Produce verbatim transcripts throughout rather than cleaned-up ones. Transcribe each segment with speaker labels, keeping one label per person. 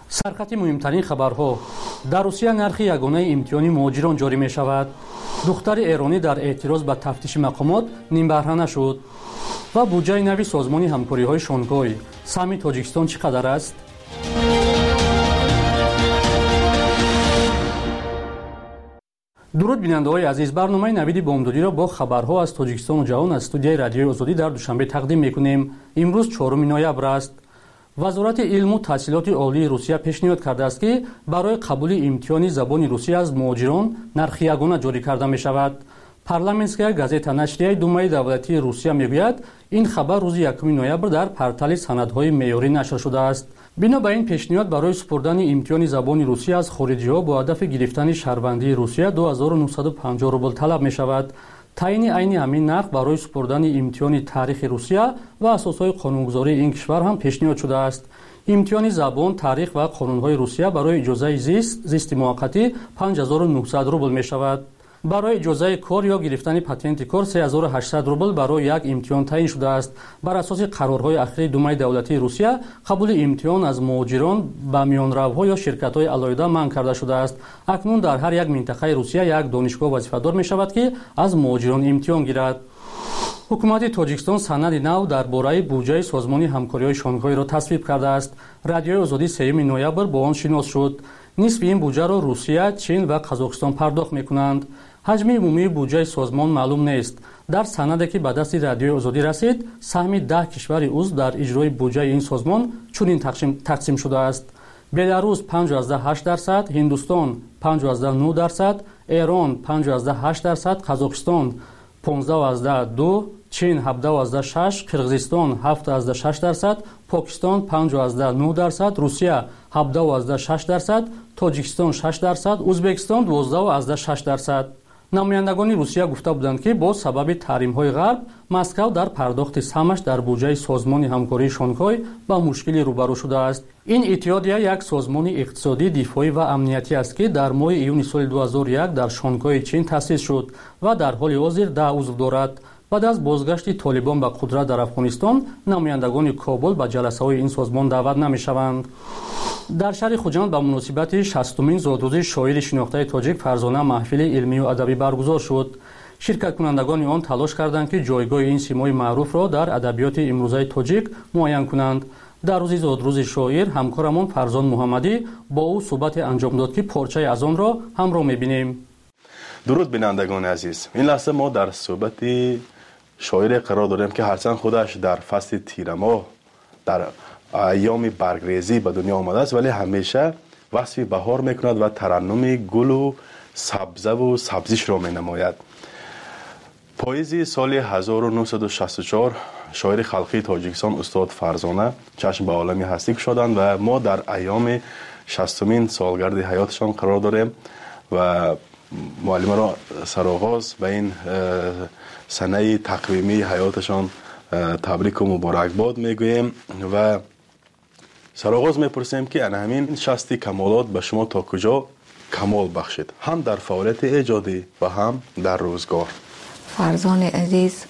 Speaker 1: سرخط مهمترین خبرها. در روسیه نرخ یگانه امتحان مهاجران جاری می شود. دختر ایرانی در اعتراض به تفتیش مقامات نیم بهره شد. و بودجه نوی سازمان همکاری های شانگهای سهمی تاجیکستان چقدر است؟ درود بیننده های عزیز، برنامه نوید بامدادی را با خبرها از تاجیکستان و جهان از استودیوی رادیوی آزادی در دوشنبه تقدیم میکنیم. امروز چهارم نوامبر است. وزارت علم و تحصیلات عالی روسیه پیشنهاد کرده است که برای قبول امتحان زبان روسی از مهاجران نرخ یگانه جاری کرده می شود. پارلمانسکیا گازета نشریه думаи давлатии روسیه میگوید این خبر روز یکم نوامبر در پورتال سندهای معیاری نشر شده است. بنا به این پیشنهاد برای سپردن امتحان زبان روسی از خارجی‌ها با هدف گرفتن شهروندی روسیه دو هزار و نهصد و پنجاه روبل طلب می شود. تعیین عین همین نرخ برای سپردن امتحان تاریخ روسیه و اساسهای قانونگذاری این کشور هم پیشنهاد شده است. امتحان زبان، تاریخ و قانونهای روسیه برای اجازه زیست، زیست موقتی پنج هزار و نهصد روبل می شود. برای اجازه کار یا گرفتن پاتنت کار سه هزار و هشتصد روبل برای یک امتحان تعیین شده است. بر اساس قرارهای اخیر думаи давлатии روسیه قبول امتحان از مهاجران به میانروها یا شرکت‌های علیحده منع کرده شده است. اکنون در هر یک منطقه روسیه یک دانشگاه وظیفه‌دار می شود که از مهاجران امتحان گیرد. حکومت تاجیکستان سند نو درباره بودجه سازمان همکاری‌های شانگهای را تصویب کرده است. رادیوی آزادی سوم نوامبر با آن شناس شد. نصف این بودجه را روسیه، چین و قزاقستان پرداخت می‌کنند. حجم عمومی بودجه سازمان معلوم نیست. در سندی که به دست رادیوی آزادی رسید، سهم ده کشور عضو در اجرای بودجه این سازمان چنین تقسیم تقسیم شده است: بلاروس پنجاه و هشت درصد، هندوستان پنجاه و نه درصد، ایران پنجاه و هشت درصد، قزاقستان پانزده و دو، چین هفده و شش، قرقیزستان هفت و شش درصد، پاکستان پنجاه و نه درصد، روسیه هفده و شش درصد، تاجیکستان شش درصد، ازبکستان دوازده و شش درصد. نمایندگان روسیه گفته بودند که با سبب تحریم‌های غرب مسکو در پرداخت سهمش در بودجه سازمان همکاری شانگهای با مشکلی روبرو شده است. این اتحادیه یک سازمان اقتصادی، دفاعی و امنیتی است که در ماه ایون سال دو هزار و یک در شانگهای چین تأسیس شد و در حال حاضر ده عضو دارد. بعد از بازگشت طالبان به قدرت در افغانستان، نمایندگان کابل به جلسه‌های این سازمان دعوت نمی‌شوند. در شهر خوجند به مناسبت شصتمین زادروزی شاعر شناخته تاجیک فرزانه محفل علمی و ادبی برگزار شد. شرکت کنندگان آن تلاش کردند که جایگاه این سیمای معروف را در ادبیات امروزه تاجیک معین کنند. در روز زادروز شاعر همکارمان فرزان محمدی با او صحبت انجام داد که پارچه از آن را همراه می‌بینیم.
Speaker 2: درود بینندگان عزیز، این لحظه ما در صحبت شاعر قرار داریم که هرچند خودش در فصل تیر ماه در ایام برگریزی به دنیا آمده است، ولی همیشه وصف بهار میکند و ترنم گل و سبزه و سبزیش را می نماید. پاییز سال هزار و نهصد و شصت و چهار شاعر خلقی تاجیکستان استاد فرزانه چشم به عالم هستی گشادند و ما در ایام شصتمین سالگرد حیاتشان قرار داریم و معلم را سرآغاز به این سنه تقویمی حیاتشان تبریک و مبارکباد میگوییم و سرآغاز میپرسیم که انا همین شصت کمالات به شما تا کجا کمال بخشید، هم در فعالیت ایجادی و هم در روزگار؟
Speaker 3: فرزان عزیز،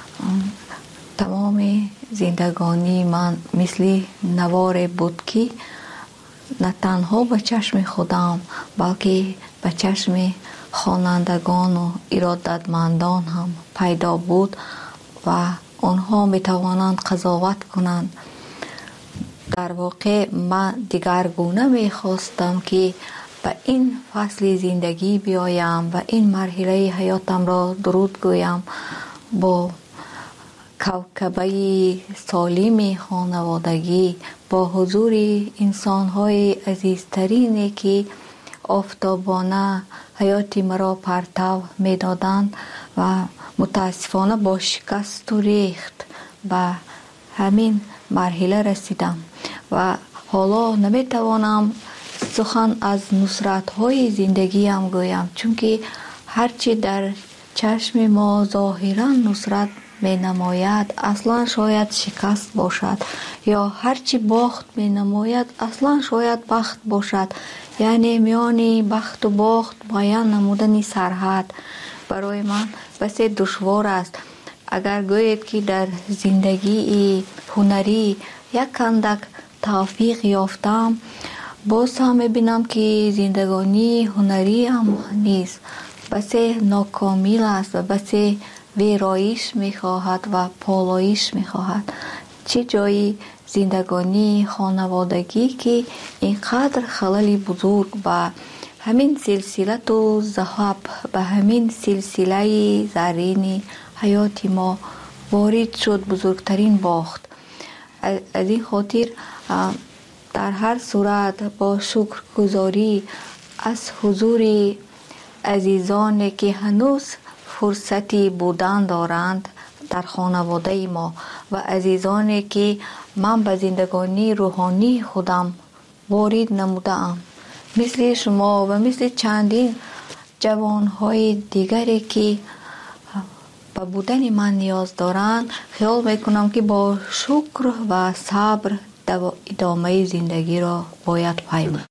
Speaker 3: تمام زندگانی من مثل نوار بود که نه تنها به چشم خودم بلکه به چشم خوانندگان و ارادتمندان هم پیدا بود و آنها می توانند قضاوت کنند. در واقع من دیگرگونه می خواستم که به این فصل زندگی بیایم و این مرحله حیاتم را درود گویم با کوکبه سالم خانوادگی، با حضور انسان‌های عزیزترینی که آفتابانه حیات مرا پرتو می‌دادند و متاسفانه با شکست و ریخت به همین مرحله رسیدم و حالا نمیتوانم سخن از نصرت‌های زندگیم گویم، چون که هرچی در چشم ما ظاهرا نصرت می نماید اصلا شاید شکست باشد، یا هرچی باخت می نماید اصلا شاید بخت باشد. یعنی میانی بخت و باخت معین نمودن سرحد برای من بسیار دشوار است. اگر گویید که در زندگی هنری یک اندک توفیق یافتم، باز هم میبینم که زندگانی هنری هم نیست، بسه ناکامل است و بسه ویرایش میخواهد و پالایش میخواهد. چه جایی زندگانی خانوادگی که اینقدر خلل بزرگ و همین سلسله تو ذهب به همین سلسله زرین حیات ما وارد شد، بزرگترین باخت. از این خاطر در هر صورت با شکرگزاری از حضور عزیزانی که هنوز فرصتی بودن دارند در خانواده ما و عزیزانی که من به زندگانی روحانی خودم وارد نمودم، مثل شما و مثل چندین جوانهای دیگری که به بودن من نیاز دارند، خیال میکنم که با شکر و صبر ادامه زندگی را باید پیمود.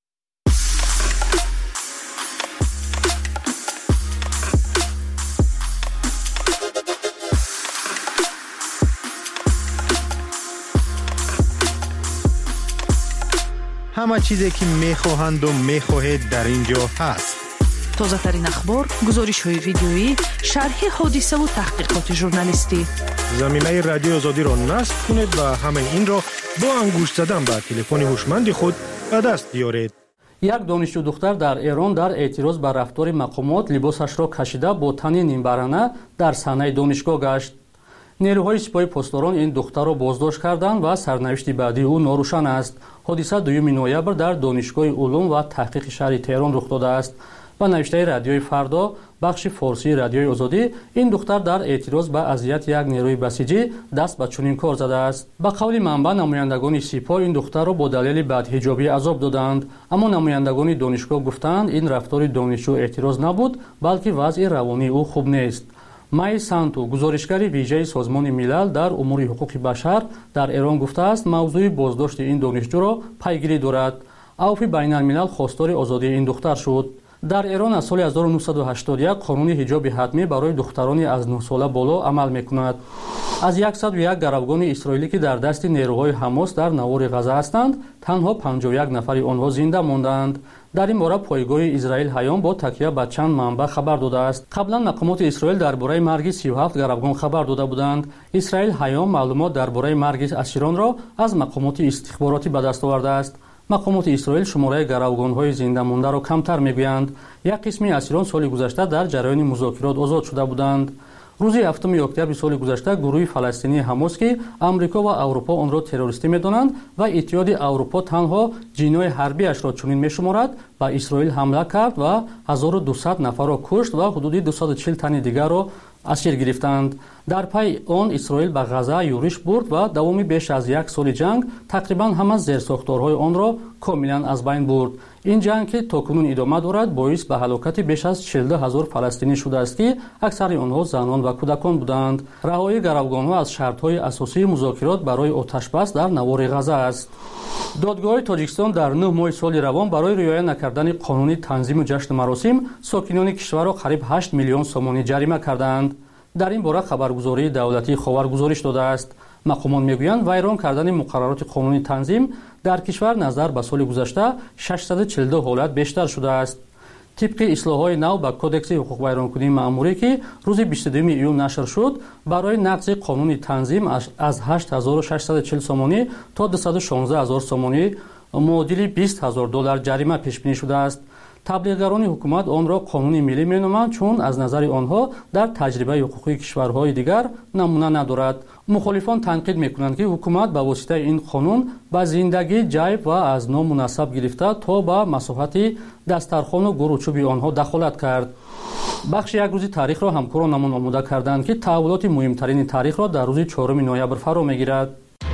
Speaker 4: همه چیزی که میخواهند و میخواهید در اینجا هست.
Speaker 5: تازه ترین اخبار، گزارش های ویدیویی، شرح حادثه و تحقیقات ژورنالیستی.
Speaker 4: زمینه رادیو آزادی را نصب کنید و همین این را با انگشت زدن به تلفن هوشمند خود به دست بیارید.
Speaker 1: یک دانشجو دختر در ایران در اعتراض بر رفتار مقامات لباسش را کشیده با تنی نیمبرانه در صحنه دانشگاه گشت. نیروهای سپاه پاسداران این دختر را بازداشت کردند و سرنوشت بعدی او ناروشن است. حادثه دوم نوامبر در دانشگاه علوم و تحقیق شهر تهران رخ داده است. با نوشته رادیوی فردا بخش فارسی رادیوی آزادی، این دختر در اعتراض به اذیت یک نیروی بسیجی دست به چنین کار زده است. به قول منبع نمایندگان سپاه این دختر را با دلیل بدحجابی عذاب دادند، اما نمایندگان دانشگاه گفتند این رفتار دانشجو اعتراض نبود، بلکه وضع روانی او خوب نیست. مای سانتو، گزارشگر ویژه سازمان ملل در امور حقوق بشر در ایران گفته است موضوع بازداشت این دانشجو را پیگیری دارد. عفو بین الملل خواستار آزادی این دختر شد. در ایران از سال هزار و نهصد و هشتاد و یک قانون حجاب حتمی برای دختران از نه ساله بالا عمل میکند. از صد و یک گروگان اسرائیلی که در دست نیروهای حماس در نوار غزه هستند، تنها پنجاه و یک نفر آنها زنده ماندند. در این باره پایگاه اسرائیل هیام با تکیه به چند منبع خبر داده است. قبلا مقامات اسرائیل درباره مرگ سی و هفت گروگان خبر داده بودند. اسرائیل هیام معلومات درباره مرگ اسیران را از مقامات استخباراتی به دست آورده است. مقامات اسرائیل شماره گروگان‌های زنده مانده را کمتر می‌گویند. یک قسم اسیران سال گذشته در جریان مذاکرات آزاد شده بودند. روز هفتم اکتبر سال گذشته گروه فلسطینی حماس که آمریکا و اروپا آن را تروریستی می‌دانند و اتحاد اروپا تنها جنای حربیش را چنین می‌شمارد، به اسرائیل حمله کرد و هزار و دویست نفر را کشت و حدود دویست و چهل تن دیگر را اسیر گرفتند. در پی آن اسرائیل به غزه یورش برد و دوام بیش از یک سال جنگ تقریبا همه زیرساختارهای آن را کاملا از بین برد. این جنگ که تاکنون ادامه دارد باعث به هلاکت بیش از چهل هزار فلسطینی شده است که اکثر آنها زنان و کودکان بودند. رهایی گروگان‌ها از شرط‌های اساسی مذاکرات برای آتش‌بس در نوار غزه است. دادگاه تاجیکستان در نه ماه سال روان برای رعایت نکردن قانون تنظیم و جشن مراسم ساکنان کشور را قریب هشت میلیون سومانی جریمه کردند. در این باره خبرگزاری دولتی خاور گزارش داده است. مقامات میگویند ویران کردن مقررات قانونی تنظیم در کشور نظر به سال گذشته ششصد و چهل و دو حالت بیشتر شده است. طبق اصلاحات نو به کدکس حقوق ویرانکنی مأموری که روز بیست و دوم ایون نشر شد، برای نقض قانون تنظیم از هشت هزار و ششصد و چهل سومانی تا دویست و شانزده هزار سومانی معادل بیست هزار دلار جریمه پیش بینی شده است. تبلیغگران حکومت آن را قانون ملی مینامند چون از نظر آنها در تجربه حقوقی کشورهای دیگر نمونه ندارد. مخالفان تنقید میکنند که حکومت به واسطه این قانون به زندگی جیب و از نام مناسب گرفته تا به مساحت دسترخوان و گروچوب آنها دخالت کرد. بخش یک روزی تاریخ را همکارانمان آماده کردند که تحولات مهمترین تاریخ را در روز چهارم نوامبر فرا میگیرد.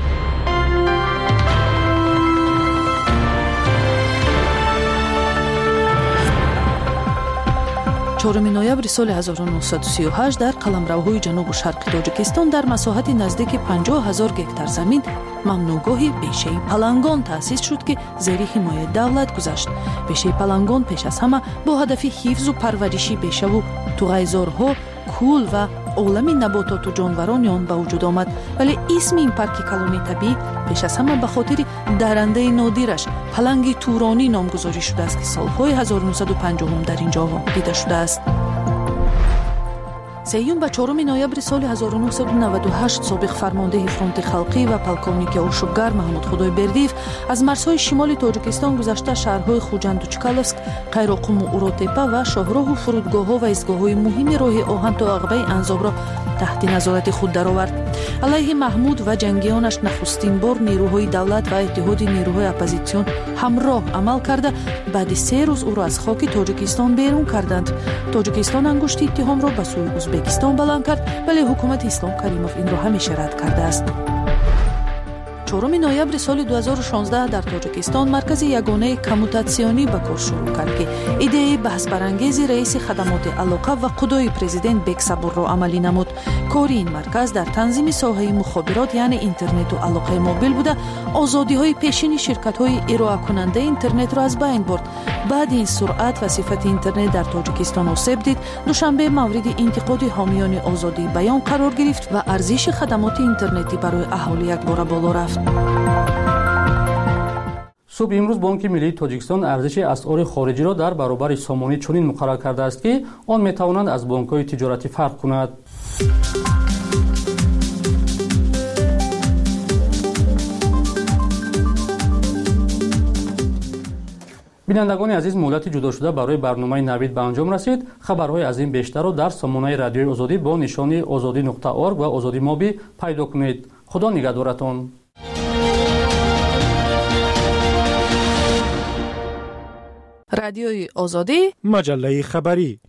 Speaker 5: چهارم نوامبر سال هزار و نهصد و سی و هشت در قلمروهای جنوب و شرق تاجیکستان در مساحت نزدیک پنجاه هزار گکتار زمین ممنوعگاه بیشه پلنگان تأسیس شد که زیر حمایت دولت گذشت. بیشه پلنگان پیش از همه با هدف حفظ و پرورش بیشه و توغیزارها، کول و عالمی نباتات و جانوران آن به وجود آمد، ولی اسم این پارک کلانی طبیعی پیش از همه به خاطر درنده نادرش پلنگ تورانی نامگذاری شده است که سالهای هزار و نهصد و پنجاه در اینجا دیده شده است. سیوم و چهارم نوامبر سال هزار و نهصد و نود و هشت سابق فرمانده فرانت خلقی و پلکونیک آشوبگر محمود خدای بردیف از مرزهای شمال تاجیکستان گذشته شهرهای خوجند و چکالسک، قیراقوم و اوراتپا و شاهراه و فرودگاه‌ها و ایستگاه‌های مهم راه آهن تا عقبه انزاب را تحت نظارت خود درآورد. علیه محمود و جنگیانش نخستین بار نیروهای دولت و اتحاد نیروهای اپوزیسیون همراه عمل کرده بعد سه روز او را از خاک تاجیکستان بیرون کردند. تاجیکستان انگشت اتهام را به سوی ازبکستان بلند کرد، ولی حکومت اسلام کریموف این را همیشه رد کرده است. چهارم نوامبر سال دو هزار و شانزده در تاجیکستان مرکز یگانه کموتاسیونی به کار شروع کرد که ایده بحث برانگیز رئیس خدمات علاقه و قدای پرزیدنت بیک صبور را عملی نمود. کار این مرکز در تنظیم ساحه مخابرات یعنی اینترنت و علاقه موبیل بوده، آزادی های پیشین شرکت های ارائه کننده اینترنت را از بین برد. بعد این سرعت و صفت اینترنت در تاجیکستان آسیب دید، دوشنبه مورد انتقاد حامیان آزادی بیان قرار گرفت و ارزش خدمات اینترنتی برای اهالی یک بار بالا رفت.
Speaker 1: صبح امروز بانک ملی تاجیکستان ارزش اسعار خارجی را در برابر سامانی چنین مقرر کرده است که آن میتواند از بانک‌های تجارتی فرق کند. بینندگان عزیز، مهلت جدا شده برای برنامه نوید به انجام رسید. خبرهای از این بیشتر را در سامانه رادیوی آزادی با نشانی آزادی نقطه اورگ و آزادی مابی پیدا کنید. خدا نگهدارتان.
Speaker 5: رادیوی آزادی،
Speaker 4: مجله خبری.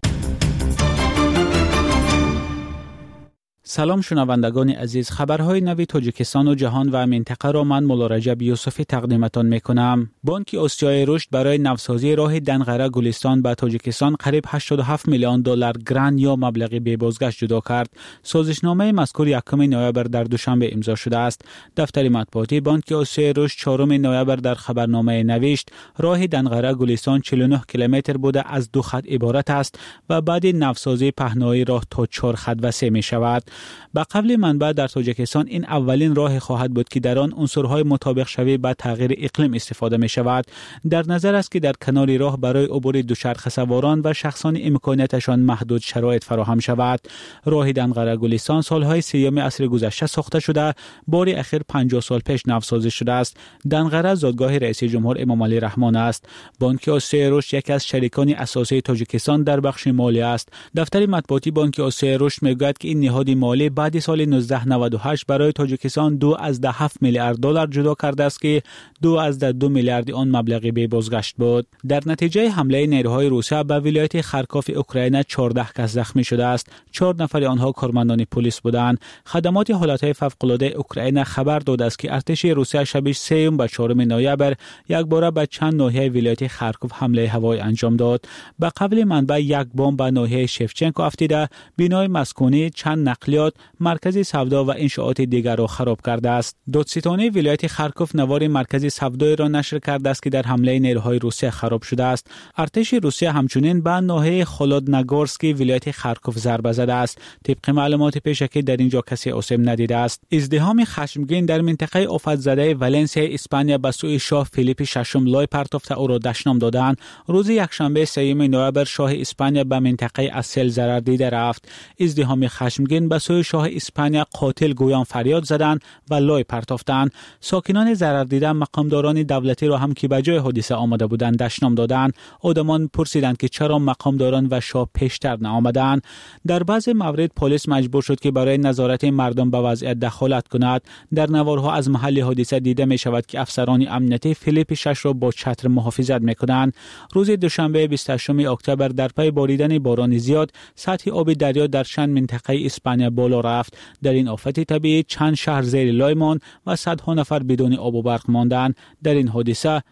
Speaker 6: سلام شنوندگان عزیز، خبرهای نوی تاجیکستان و جهان و منطقه را من مولا رجب یوسفی تقدیمتان میکنم. بانک آسیای رشد برای نوسازی راه دنغره گلستان به تاجیکستان قریب هشتاد و هفت میلیون دلار گرانت یا مبلغ بی بازگشت جدا کرد. سازشنامه مذکور یکم نوامبر در دوشنبه امضا شده است. دفتر مطبوعاتی بانک آسیای رشد چهارم نوامبر در خبرنامه نوشت راه دنغره گلستان چهل و نه کیلومتر بوده از دو خط عبارت است و بعد نوسازی پهنای راه تا چهار خط وسیع می شود. به قول منبع در تاجیکستان این اولین راه خواهد بود که در آن عنصرهای مطابق شوی به تغییر اقلیم استفاده می شود. در نظر است که در کنار راه برای عبور دوچرخه سواران و شخصان امکاناتشان محدود شرایط فراهم شود. راه دنغره گلستان سالهای سیوم عصر گذشته ساخته شده، بار اخیر پنجاه سال پیش نوسازی شده است. دنغره زادگاه رئیس جمهور امام علی رحمان است. بانک آسیای رشد یکی از شریکان اساسی تاجیکستان در بخش مالی است. دفتر مطبوعاتی بانک آسیای رشد میگوید که این نهاد مالی بعد سال نوزده نود و هشت برای تاجیکستان دو از ده هفت میلیارد دلار جدا کرده است که دو از ده دو میلیارد آن مبلغ بی بازگشت بود. در نتیجه حمله نیروهای روسیه به ولایت خارکوف اوکراین چهارده کس زخمی شده است. چهار نفر آنها کارمندان پلیس بودند. خدمات حالات فوق‌العاده اوکراین خبر داده است که ارتش روسیه شب سوم و چهارم نوامبر یک بار به چند ناحیه ولایت خارکوف حمله هوایی انجام داد. به قول منبع یک بمب به ناحیه شفچنکو افتیده، بنای مسکونی، چند نقلیات، مرکز سودا و انشاءات دیگر را خراب کرده است. دادستانی ولایت خارکوف نوار مرکز سودای را نشر کرده است که در حمله نیروهای روسیه خراب شده است. ارتش روسیه همچنین به ناحیه خولودنگورسکی ولایت خارکوف ضربه زده است. طبق معلومات پیشکی در اینجا کسی آسیب ندیده است. ازدحام خشمگین در منطقه آفت زده ولنسیا اسپانیا به سوی شاه فیلیپ ششم لای پرتافته او را دشنام دادند. روز یکشنبه سوم نوامبر شاه اسپانیا به منطقه اسل ضرر دیده رفت. ازدحام خشمگین به سوی شاه اسپانیا قاتل گویان فریاد زدند و لای پرتافتند. ساکنان ضرر دیده مقامداران دولتی را هم که به جای حادثه آمده بودند دشنام دادند. آدمان پرسیدند که چرا مقامداران و شاه پیشتر نآمدند. در بعضی موارد پلیس مجبور شد که برای نظارت مردم به وضعیت دخالت کند. در نوارها از محل حادثه دیده می شود که افسران امنیتی فیلیپ شش را با چتر محافظت می کنند. روز دوشنبه بیست و هشتم اکتبر در پی باریدن باران زیاد سطح آب دریا در چند منطقه اسپانیا بالا رفت. در این آفت طبیعی چند شهر زیر لای ماند و صدها نفر بدون آب و برق ماندند. در این حادثه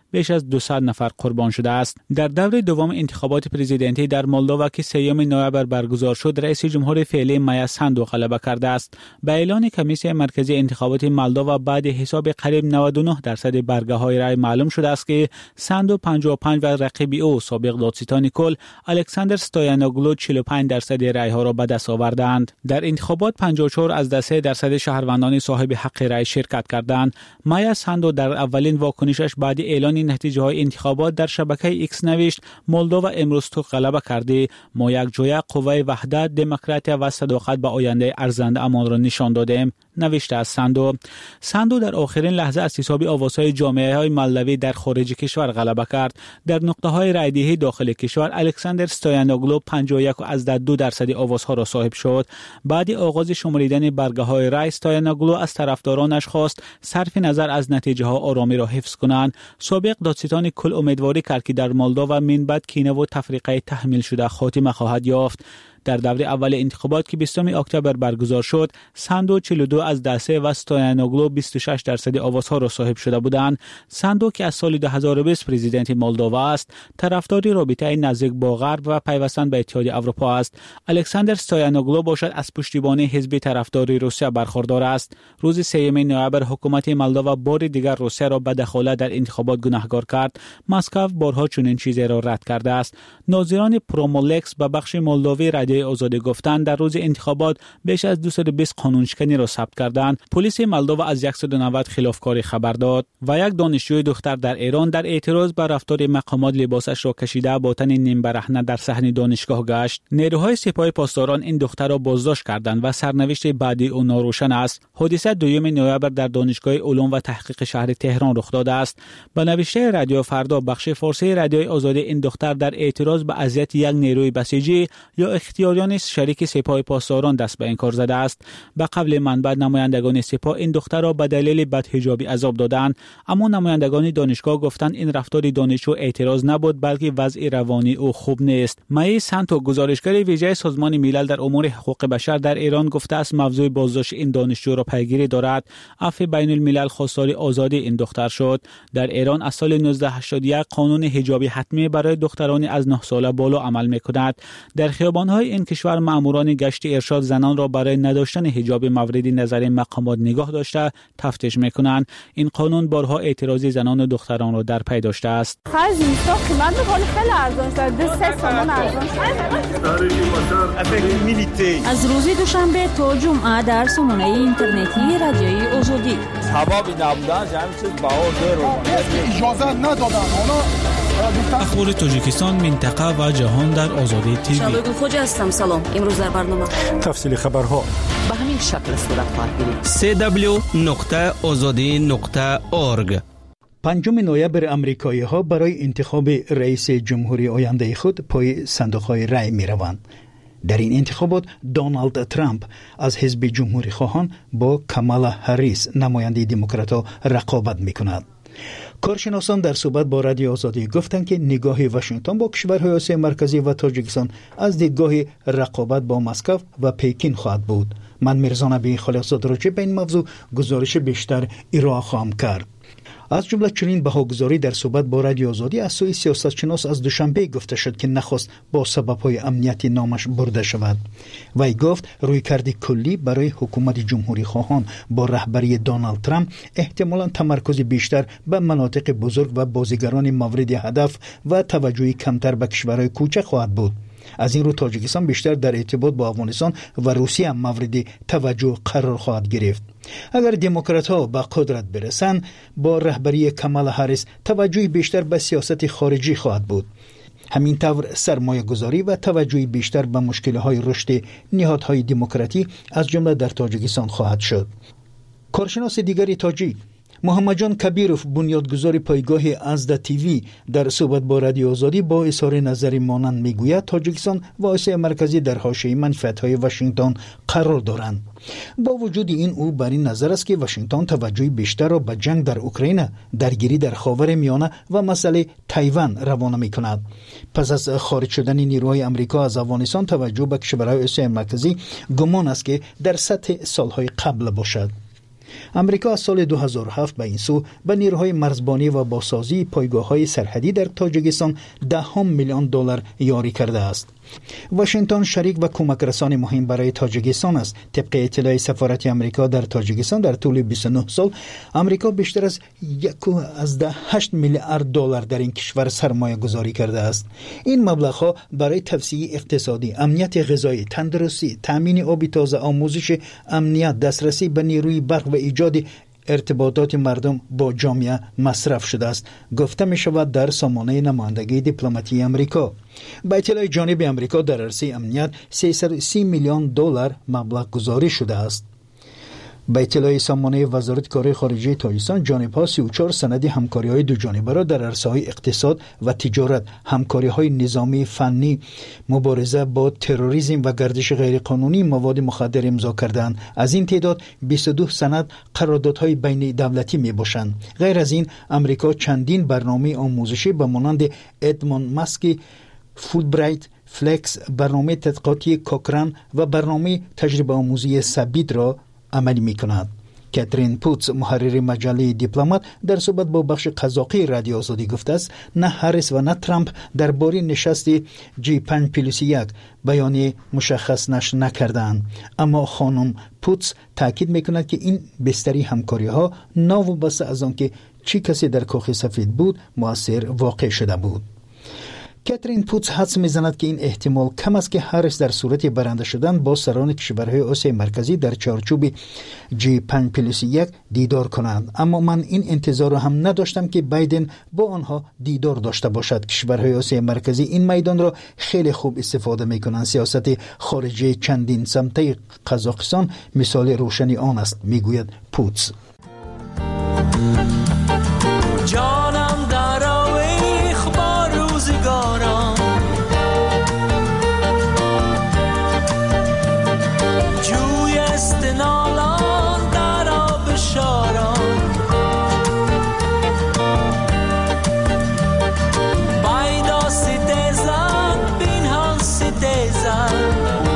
Speaker 6: بیش از دویست نفر قربان شده است. در دور دوم انتخابات پرزیدنتی در مولداوا که سیوم نوامبر برگزار شد، رئیس جمهور فعلی مایا ساندو غلبه کرده است. به اعلان کمیسیون مرکزی انتخابات مولداوا بعد حساب قریب نود و نه درصد برگه‌های رای معلوم شده است که ساندو پنجاه و پنج و رقیب او سابق دادستان کل الکساندر ستویانوگلو چهل و پنج درصد رای ها را به دست آوردند. در انتخابات پنجاه و چهار از سه درصد شهروندان صاحب حق رای شرکت کردند. مایا ساندو در اولین واکنشش بعد اعلان نتیجه های انتخابات در شبکه ایکس نوشت: مولداوا امروز تو غلبه کرده. ما یک جای قوه وحدت، دموکراسی و صداقت به آینده ارزنده امان را نشان دادیم، نوشته از ساندو. ساندو در آخرین لحظه از حساب آوازهای جامعه های مولداوی در خارج کشور غلبه کرد. در نقطه های رایدهی داخل کشور الکساندر ستویانوگلو پنجاه و یک از دو درصد آوازها را صاحب شد. بعد آغاز شماریدن برگه های رای، ستویانوگلو از طرفدارانش خواست صرف نظر از نتیجه ها آرامی را حفظ کنند. سابق دادستان کل امیدواری کرد که در مولداوا من بعد کینه و تفریقه تحمیل شده خاتمه خواهد یافت. در دوره اول انتخابات که بیستم اکتبر برگزار شد، ساندو چهل و دو از سه و ستویانوگلو بیست و شش درصد آوازها را صاحب شده بودند. ساندو که از سال دو هزار و بیست پرزیدنت مولداوا است، طرفدار رابطه نزدیک با غرب و پیوستن به اتحادیه اروپا است. الکساندر ستویانوگلو باشد از پشتیبانی حزب طرفدار روسیه برخوردار است. روز سوم نوامبر حکومت مولداوا بار دیگر روسیه را به دخالت در انتخابات گناهکار کرد. مسکو بارها چنین چیزی را رد کرده است. ناظران پرومولکس به بخش مولداوی رادیوی آزادی گفتند در روز انتخابات بیش از دویست و بیست قانونشکنی را ثبت کردند. پلیس مولداوا از صد و نود خلافکاری خبر داد و یک دانشجوی دختر در ایران در اعتراض بر رفتار مقامات لباسش را کشیده با تن نیم برهنه در صحن دانشگاه گشت. نیروهای سپاه پاسداران این دختر را بازداشت کردند و سرنوشت بعدی او ناروشن است. حادثه دوم نوامبر در دانشگاه علوم و تحقیق شهر تهران رخ داده است. با نوشته رادیو فردا بخش فارسی رادیوی آزادی این دختر در اعتراض به اذیت یک نیروی بسیجی یا اختیاریان شریک سپاه پاسداران دست به این کار زده است. به قبل منبع نمایندگان سپاه این دختر را به دلیل بدحجابی عذاب دادند، اما نمایندگان دانشگاه گفتند این رفتار دانشجو اعتراض نبود بلکه وضع روانی او خوب نیست. مای سانتو گزارشگر ویژه سازمان ملل در امور حقوق بشر در ایران گفته است موضوع بازداشت این دانشجو را پیگیری دارد. عفو بین الملل خواستار آزادی این دختر شد. در ایران از سال نوزده هشتاد و یک قانون حجاب حتمی برای دختران از نه ساله بالا عمل می‌کند. در خیابان‌های این کشور ماموران گشت ارشاد زنان را برای نداشتن حجاب مورد نظر مقامات نگاه داشته تفتیش می‌کنند. این قانون بارها اعتراض زنان و دختران را در پی داشته است.
Speaker 7: خرج نیستا قیمت می‌کنه خیلی ارزان شده. دو سه سامان ارزان شده.
Speaker 5: از روز دوشنبه تا جمعه در سامانه اینترنتی رادیوی آزادی.
Speaker 8: سبب نبودن همین چیز بهار داره. اجازه ندادن.
Speaker 6: اخبار تاجیکستان، منطقه و جهان در آزادی تیوی.
Speaker 9: شبگل خوجا هستم. سلام. امروز در برنامه
Speaker 4: تفصیل خبرها
Speaker 9: به همین شکل صورت خواهد گرفت.
Speaker 10: سی دبلیو نقطه آزادی نقطه اورگ.
Speaker 11: پنجم نوامبر امریکایی‌ها برای انتخاب رئیس جمهوری آینده خود پای صندوق‌های رای می‌روند. در این انتخابات دونالد ترامپ از حزب جمهوری خواهان با کامالا هریس نماینده دموکرات‌ها رقابت می‌کند. کارشناسان در صحبت با رادیو آزادی گفتند که نگاه واشنگتن با کشورهای آسیای مرکزی و تاجیکستان از دیدگاه رقابت با مسکو و پکین خواهد بود. من میرزا نبی خالقزاد راجع به این موضوع گزارش بیشتر ارائه خواهم کرد. از جمله چنین بهاگزاری در صحبت با رادیو آزادی از سوی سیاستشناس از دوشنبه گفته شد که نخواست با سبب‌های امنیتی نامش برده شود. وی گفت رویکرد کلی برای حکومت جمهوری خواهان با رهبری دونالد ترامپ احتمالاً تمرکز بیشتر به مناطق بزرگ و بازیگران مورد هدف و توجهی کمتر به کشورهای کوچک خواهد بود. از این رو تاجیکستان بیشتر در ارتباط با افغانستان و روسیه مورد توجه قرار خواهد گرفت. اگر دموکرات‌ها به قدرت برسند، با رهبری کامالا هریس توجه بیشتر به سیاست خارجی خواهد بود. همین طور سرمایه گذاری و توجه بیشتر به مشکل‌های رشد نهادهای دموکراتی از جمله در تاجیکستان خواهد شد. کارشناس دیگری تاجیک محمد جان کبیروف بنیادگذار پایگاه ازدا تیوی در صحبت با رادیو آزادی با اظهار نظری مانند میگوید تاجیکستان و آسیای مرکزی در حاشیه منفعت‌های واشنگتن قرار دارند. با وجود این او بر این نظر است که واشنگتن توجه بیشتر را به جنگ در اوکراین، درگیری در خاورمیانه و مسئله تایوان روانه می‌کند. پس از خارج شدن نیروهای آمریکا از افغانستان توجه به کشورهای آسیای مرکزی گمان است که در سطح سالهای قبل باشد. امریکا از سال دو هزار و هفت به این سو به نیروهای مرزبانی و بازسازی پایگاه‌های سرحدی در تاجیکستان دهم میلیون دلار یاری کرده است. واشنگتن شریک و کمک رسان مهم برای تاجیکستان است. طبق اطلاع سفارت امریکا در تاجیکستان در طول بیست و نه سال امریکا بیشتر از یک و هشت میلیارد دلار در این کشور سرمایه گذاری کرده است. این مبلغ‌ها برای توسعه اقتصادی، امنیت غذایی، تندرستی، تامین آب تازه، آموزش امنیت، دسترسی به نیروی برق و ایجاد ارتباطات مردم با جامعه مصرف شده است، گفته می شود در سامانه نمایندگی دیپلماتی امریکا. با اطلاع جانب امریکا در عرصه امنیت سیصد و سی میلیون دلار مبلغ گذاری شده است. با اطلاع سامانه وزارت کار خارجه تاجیکستان، جانب‌ها سی و چهار سند همکاری‌های دو جانبه را در عرصه‌های اقتصاد و تجارت، همکاری‌های نظامی فنی، مبارزه با تروریسم و گردش غیرقانونی مواد مخدر امضا کردند. از این تعداد بیست و دو سند قراردادهای بین دولتی میباشند. غیر از این امریکا چندین برنامه آموزشی به مانند ادموند ماسکی، فولبرایت، فلکس، برنامه تحقیقاتی کوکران و برنامه تجربه آموزی سبید را عملی می کند. کاترین پوتس، محرر مجله دیپلمات، در صحبت با بخش قزاقی رادیو آزادی گفته است نه هریس و نه ترامپ درباره نشست جی پنج پلاس یک بیانیه مشخص نشر نکردند. اما خانم پوتس تاکید می کند که این بستری همکاری ها ناوابسته از آنکه چی کسی در کاخ سفید بود مؤثر واقع شده بود. کاترین پوتس حدس می‌زند که این احتمال کم است که هریس در صورت برنده شدن با سران کشورهای آسیای مرکزی در چارچوب جی پنج پلاس یک دیدار کنند. اما من این انتظار را هم نداشتم که بایدن با آنها دیدار داشته باشد. کشورهای آسیای مرکزی این میدان را خیلی خوب استفاده می‌کنند. سیاست خارجی چندین سمته قزاقستان مثال روشنی آن است، میگوید پوتس. جانم در آویخ با روزگاران، جوی استنالان در آب شاران، بایدا ستیزن بینهان ستیزن،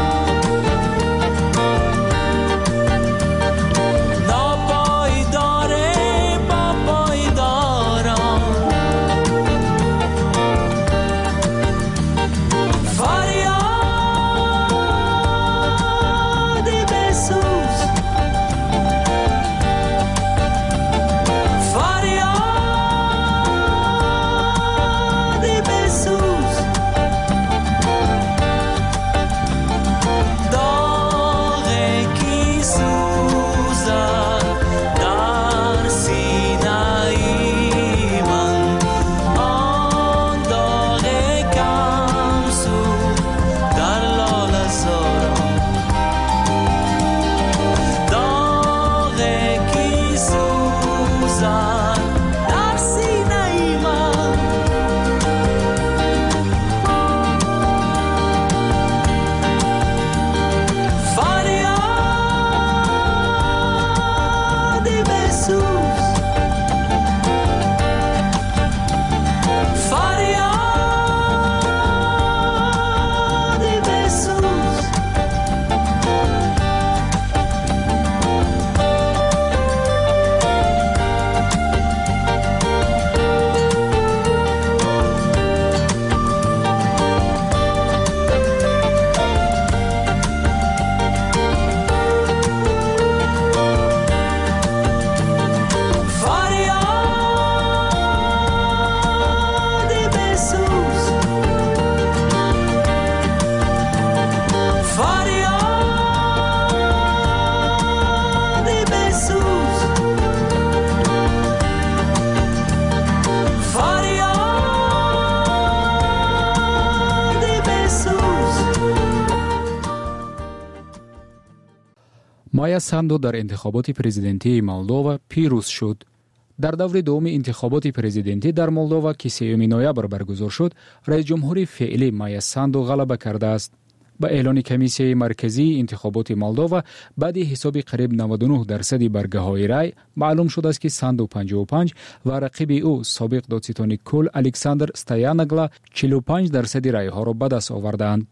Speaker 6: مایا ساندو در انتخابات پرزیدنتی مولدووا پیروز شد. در دور دوم انتخابات پرزیدنتی در مولدووا که سیوم نوامبر برگزار شد، رئیس جمهور فعلی مایا ساندو غلبه کرده است. با اعلان کمیسیون مرکزی انتخابات مولدووا بعد حساب قریب نود و نه درصد برگه‌های رای معلوم شد است که ساندو پنجاه و پنج و رقیب او سابق دادستان کل الکساندر استیانگلا چهل و پنج درصد رای‌ها را به دست آوردند.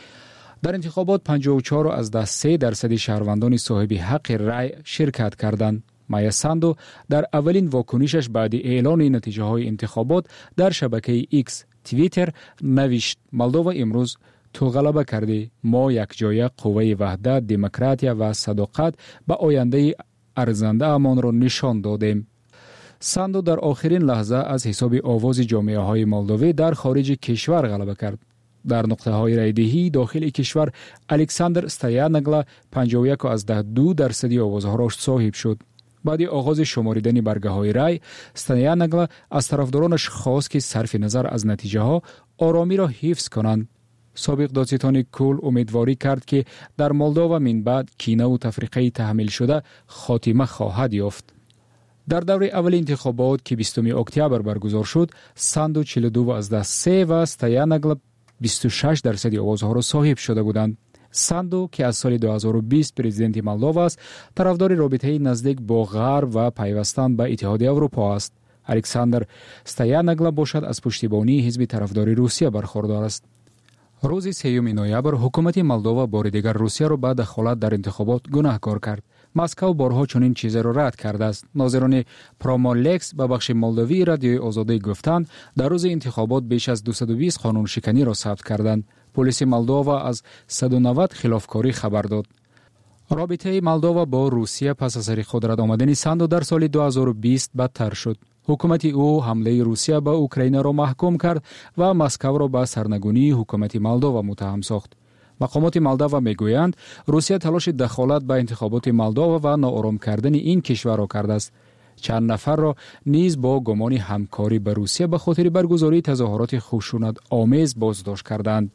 Speaker 6: در انتخابات پنجاه و چهار از ده سه درصد شهروندان صاحب حق رای شرکت کردند. مایا ساندو در اولین واکنشش بعد اعلان نتیجه های انتخابات در شبکه ایکس توییتر نوشت مولدووا امروز تو غلبه کرده، ما یک جای قوه وحدت، دموکراتیا و صداقت به آینده ارزنده امان را نشان دادیم. ساندو در آخرین لحظه از حساب آواز جامعه های مولدوی در خارج کشور غلبه کرد. در نقطه های رای دهی داخل کشور الکساندر استایانگلا پنجاه و یک و دو درصدی آوازها را صاحب شد. بعد آغاز شماریدن برگه های رای، استایانگلا از طرفدارانش خواست که صرف نظر از نتیجه ها آرامی را حفظ کنند. سابق دادستان کل امیدواری کرد که در مولدووا من بعد کینه و تفریقه تحمیل شده خاتمه خواهد یافت. در دور اول انتخابات که بیستم اکتبر برگزار شد، ساندو چهل و دو و سه و استایانگلا بیست و شش درصد آوازها را صاحب شده بودند. ساندو که از سال دو هزار و بیست پرزیدنت مولدووا است، طرفدار رابطه نزدیک با غرب و پیوستن به اتحادیه اروپا است. الکساندر استایانگلا باشد از پشتیبانی حزب طرفدار روسیه برخوردار است. روز سیوم نوامبر حکومت مولدووا بار دیگر روسیه را به دخالت در انتخابات گناهکار کرد. مسکو بارها چنین چیزی را رد کرده است. ناظران پرامالکس به بخش مولدوی رادیوی آزادی گفتند در روز انتخابات بیش از دویست و بیست قانون شکنی را ثبت کردند. پلیس مولدووا از صد و نود خلافکاری خبر داد. رابطه مولدووا با روسیه پس از سر قدرت آمدن ساندو در سال دو هزار و بیست بدتر شد. حکومت او حمله روسیه به اوکراین را محکوم کرد و مسکو را به سرنگونی حکومت مولدووا متهم ساخت. مقامات مولدووا میگویند روسیه تلاش دخالت به انتخابات مولدووا و ناآرام کردن این کشور را کرده است. چند نفر را نیز با گمان همکاری با روسیه به خاطر برگزاری تظاهرات خشونت آمیز بازداشت کردند.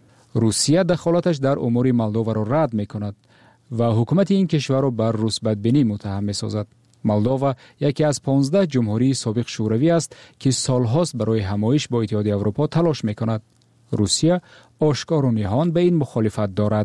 Speaker 6: روسیه دخالتش در امور مولدووا را رد میکند و حکومت این کشور را بر روس بدبینی متهم میسازد. مولدووا یکی از پانزده جمهوری سابق شوروی است که سالهاست برای همایش با اتحادیه اروپا تلاش میکند. روسیه آشکار و نهان به این مخالفت دارد.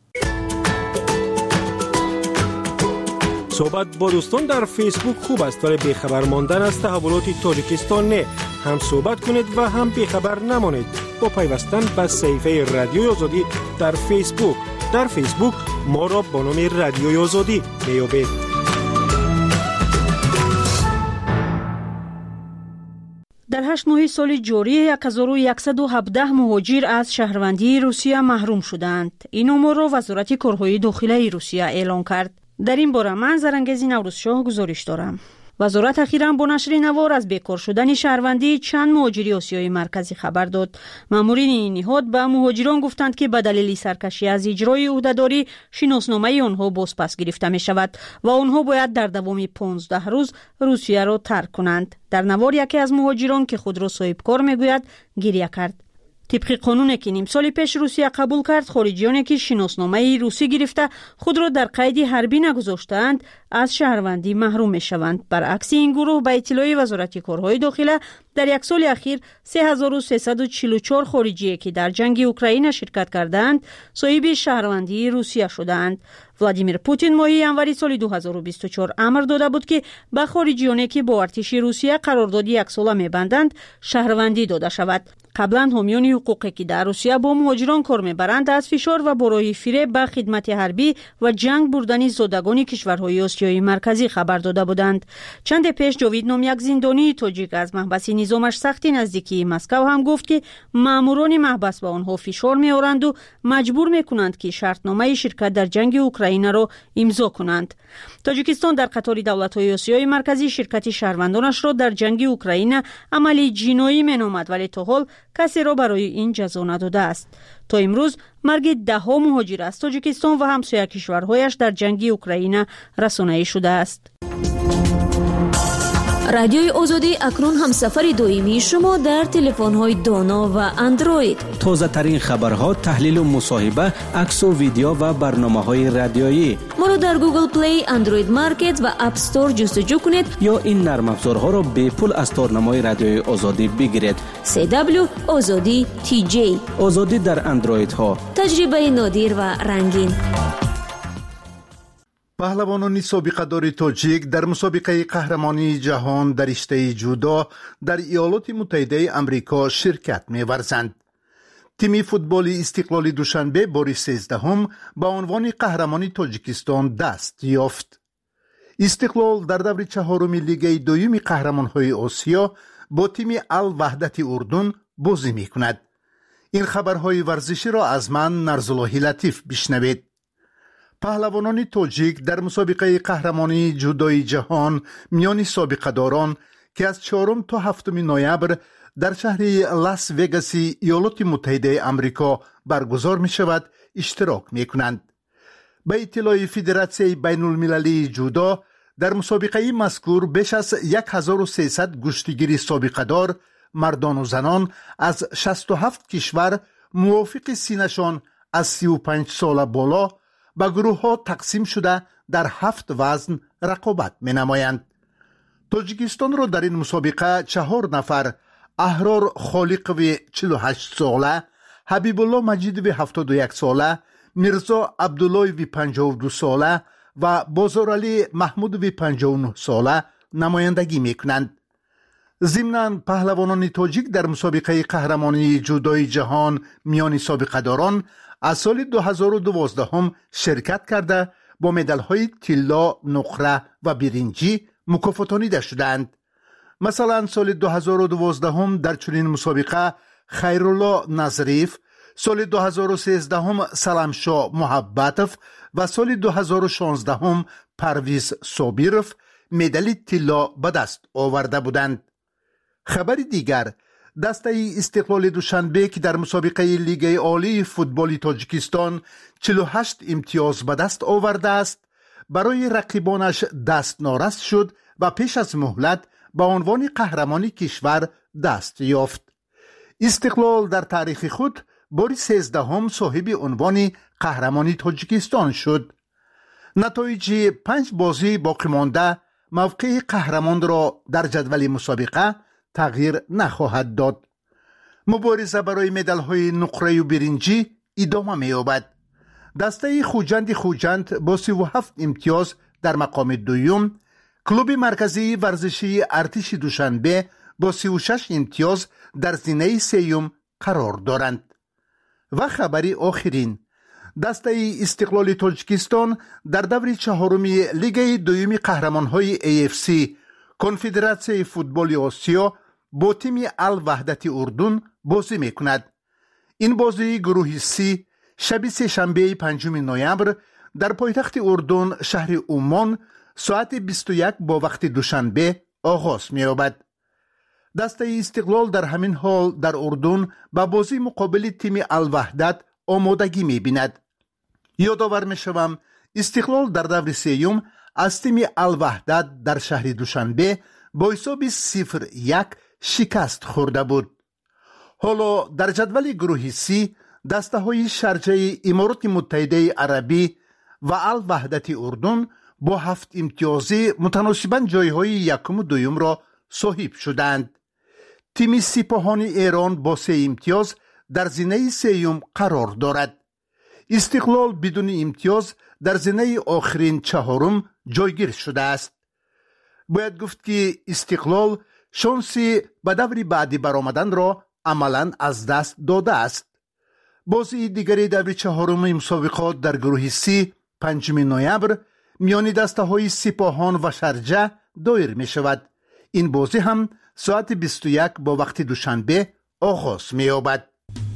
Speaker 4: صحبت با دوستان در فیسبوک خوب است ولی بیخبر ماندن از تحولات تاجیکستان نه. هم صحبت کنید و هم بیخبر نمانید با پیوستن به صفحه رادیوی آزادی در فیسبوک. در فیسبوک ما را با نام رادیوی آزادی میابید.
Speaker 12: در هشت ماه سال جاری یک هزار و صد و هفده مهاجر از شهروندی روسیه محروم شدند. این امور را وزارت کارهای داخلی روسیه اعلام کرد. در این باره من زرنگز نوروزشاه گزارش دارم. وزارت اخیراً با نشر نوار از بیکار شدن شهروندی چند مهاجری آسیای مرکزی خبر داد. مامورین این نهاد به مهاجران گفتند که به دلیل سرکشی از اجرای عهدهداری شناسنامه آنها بازپس گرفته می شود و آنها باید در دوام پانزده روز روسیه را ترک کنند. در نوار یکی از مهاجران که خود را صاحبکار میگوید گریه کرد. طبق قانونی که نیم سال پیش روسیه قبول کرد، خارجیانی که شناسنامه روسی گرفته خود را در قید حربی نگذاشتند از شهروندی محروم میشوند. برعکس این گروه به اطلاع وزارت کارهای داخله در یک سال اخیر سه هزار و سیصد و چهل و چهار خارجی که در جنگ اوکراین شرکت کردند صاحب شهروندی روسیه شدند. ولادیمیر پوتین ماه ژانویه سال دو هزار و بیست و چهار امر داده بود که به خارجیانی که با ارتش روسیه قرارداد یک ساله می‌بندند شهروندی داده شود. قبلا حامیان حقوقی که در روسیه با مهاجران کار می‌برند از فشار و برای فریب به خدمت حربی و جنگ بردن زادگان کشورهای آسیای مرکزی خبر داده بودند. چند پیش جاوید نام یک زندانی تاجیک از محبس نظامش سختی نزدیکی مسکو هم گفت که ماموران محبس به آنها فشار می‌آورند و مجبور می‌کنند که شرطنامه شرکت در جنگ اوکراین را امضا کنند. تاجیکستان در قطار دولت‌های آسیای مرکزی شرکت شهروندانش را در جنگ اوکراین عملی جنایی مینامد ولی تا حال کسی را برای این جزا نداده است. تا امروز مرگ ده ها مهاجر از تاجیکستان و همسایه کشورهایش در جنگ اوکراین رسانه‌ای شده است.
Speaker 13: رادیوی آزادی اکنون همسفر دائمی شما در تلفن‌های دانا و اندروید.
Speaker 10: تازه ترین خبرها، تحلیل و مصاحبه، عکس و ویدیو و برنامه‌های رادیویی.
Speaker 13: ما را در گوگل پلی، اندروید مارکت و اپ استور جستجو کنید
Speaker 10: یا این نرم افزارها را به پول از تارنمای رادیوی آزادی بگیرید.
Speaker 13: سی دبلیو آزادی تی جی.
Speaker 10: آزادی در اندروید ها.
Speaker 13: تجربه نادر و رنگین.
Speaker 14: پهلوانان سابقه‌دار تاجیک در مسابقه قهرمانی جهان در رشته جودو در ایالات متحده آمریکا شرکت می‌ورزند. تیم فوتبال استقلال دوشنبه بار سیزدهم به عنوان قهرمانی تاجیکستان دست یافت. استقلال در دور چهارم لیگ دوم قهرمان‌های آسیا با تیم الوحدت اردن بازی می‌کند. این خبرهای ورزشی را از من نرزاللهی لطیف بشنوید. پهلوانان تاجیک در مسابقه قهرمانی جودوی جهان میان سابقه‌داران که از چهارم تا هفتم نوامبر در شهر لاس وگاس ایالات متحده آمریکا برگزار می شود اشتراک می کنند. به اطلاع فدراسیون بین المللی جودو در مسابقه مذکور بیش از هزار و سیصد گشتگیر سابقه دار مردان و زنان از شصت و هفت کشور موافق سینشان از سی و پنج سال بالا به گروه ها تقسیم شده در هفت وزن رقابت می نمایند. تاجیکستان را در این مسابقه چهار نفر احرار خالق و چهل و هشت ساله، حبیب الله مجید و هفتاد و یک ساله، میرزا عبدالله و پنجاه و دو ساله و بازارعلی محمود و پنجاه و نه ساله نمایندگی می کنند. ضمناً پهلوانان تاجیک در مسابقه قهرمانی جودوی جهان میان سابقه داران از سال دو هزار و دوازده هم شرکت کرده با مدال های طلا، نقره و برنجی مکافاتانیده شدند. مثلا سال دو هزار و دوازده هم در چنین مسابقه خیرالله نظریف، سال دو هزار و سیزده هم سلامشاه محبتف و سال دو هزار و شانزده هم پرویز صابیرف مدال طلا به دست آورده بودند. خبر دیگر، دسته استقلال دوشنبه که در مسابقه لیگ عالی فوتبال تاجیکستان چهل و هشت امتیاز به دست آورده است، برای رقیبانش دست نارست شد و پیش از مهلت به عنوان قهرمانی کشور دست یافت. استقلال در تاریخ خود بار سیزدهم صاحب عنوان قهرمانی تاجیکستان شد. نتایج پنج بازی باقی مانده موقع قهرمان را در جدول مسابقه تغییر نخواهد داد. مبارزه برای مدال های نقره و برنجی ادامه می‌یابد. دسته خوجند خوجند با سی و هفت امتیاز در مقام دوم، کلوب مرکزی ورزشی ارتش دوشنبه با سی و شش امتیاز در زینه سیوم قرار دارند. و خبری آخرین، دسته استقلال تاجیکستان در دور چهارم لیگ دوم قهرمان‌های ای اف سی کنفدراسیون فوتبال آسیا با تیم الوحدت اردن بازی می‌کند. این بازی گروه سی شب سه شنبه پنجم نوامبر در پایتخت اردن شهر عمان ساعت بیست و یک با وقت دوشنبه آغاز می‌یابد. دسته استقلال در همین حال در اردن با بازی مقابل تیم الوحدت آمادگی می‌بیند. یادآور می‌شوم استقلال در دور سیوم از تیم الوحدت در شهر دوشنبه با حساب صفر یک شکست خورده بود. حالا در جدول گروه سی دسته های شارجه امارات متحده عربی و الوحدت اردن با هفت امتیازی متناسباً جایهای یکم و دوم را صاحب شدند. تیم سپاهان ایران با سه امتیاز در زینه سیوم قرار دارد. استقلال بدون امتیاز در زینه آخرین چهارم جایگیر شده است. باید گفت که استقلال شانسی به دور بعدی برآمدن را عملاً از دست داده است. بازی دیگری دور چهارم مسابقات در گروه سی پنجم نوامبر میان دسته های سپاهان و شارجه دایر می شود. این بازی هم ساعت بیست و یک با وقت دوشنبه آغاز می یابد.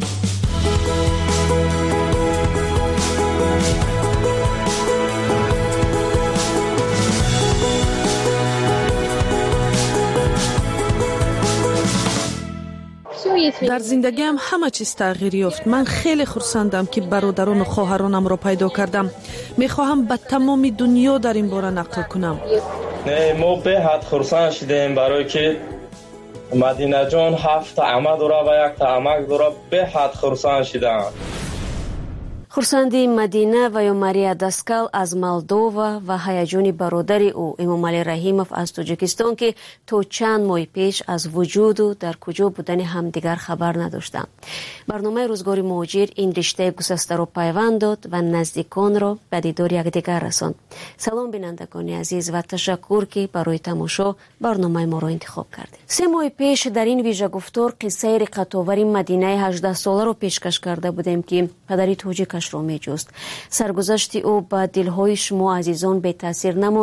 Speaker 5: در زندگیم همه چیز تغییر یافت. من خیلی خرسندم که برادران و خواهرانم را پیدا کردم. میخواهم به تمام دنیا در این باره نقل کنم.
Speaker 15: نه، ما به حد خرسند شدیم برای که مدینه جان هفت عمه داره و یک عمک داره. به حد خرسند شدم.
Speaker 13: خورسندی مدینه و یا ماریا داسکال از مالدووا و هیجان برادر او امامعلی رحیمов از تاجیکستان که تا چند ماه پیش از وجود و در کجا بودن همدیگر خبر نداشتند. برنامه روزگار مهاجر این رشته گسسته را پیوند داد و نزدیکان را به دیدار یکدیگر رساند. سلام بینندگان عزیز و تشکر که برای تماشا برنامه ما را انتخاب کردید. سه ماه پیش در این ویژه گفتار قصه رقت‌آور مدینه هجده ساله را پیشکش کرده بودیم که پدری تاجیک رو می جست. سرگذشت او با دلهای شما عزیزان به تاثیر نماند و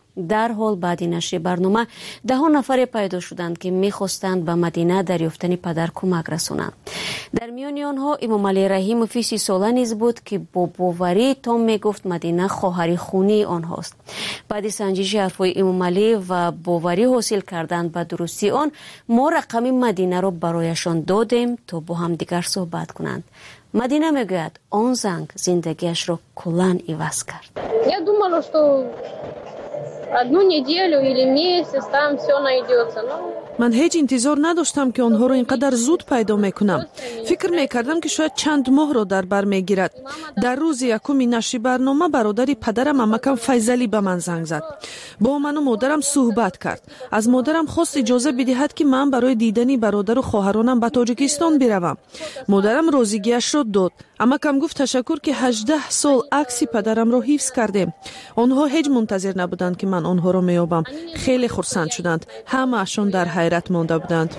Speaker 13: در حال بعد نشر برنامه ده ها نفر پیدا شدند که می‌خواستند به مدینه در یافتن پدر کمک رسانند. در میان آنها امام علی رحیموف سی ساله نیز بود که با باوری تام میگفت مدینه خواهر خونی آنهاست. بعد سنجش حرفهای امام علی و باوری حاصل کردن به درستی آن، ما رقم مدینه را برایشان دادیم تا با هم دیگر صحبت کنند. مدینه میگوید آن زنگ زندگیش را کلاً عوض کرد.
Speaker 7: Я думала, что одну неделю или месяц там все найдется.
Speaker 5: من هیچ انتظار نداشتم که آنها را اینقدر زود پیدا میکنم. فکر میکردم که شاید چند ماه را در بر میگیرد. در روز یکم نشر برنامه برادری پدرم عمکم فیضلی به من زنگ زد. با من و مادرم صحبت کرد. از مادرم خواست اجازه بدهد که من برای دیدن برادر و خواهرانم به تاجیکستان بروم. مادرم راضیگیش را داد. عمکم گفت تشکر که هجده سال عکس پدرم را حفظ کردیم. آنها هیچ منتظر نبودند که من آنها را میابم. خیلی خرسند شدند. همه اشون در حیرت مانده بودند.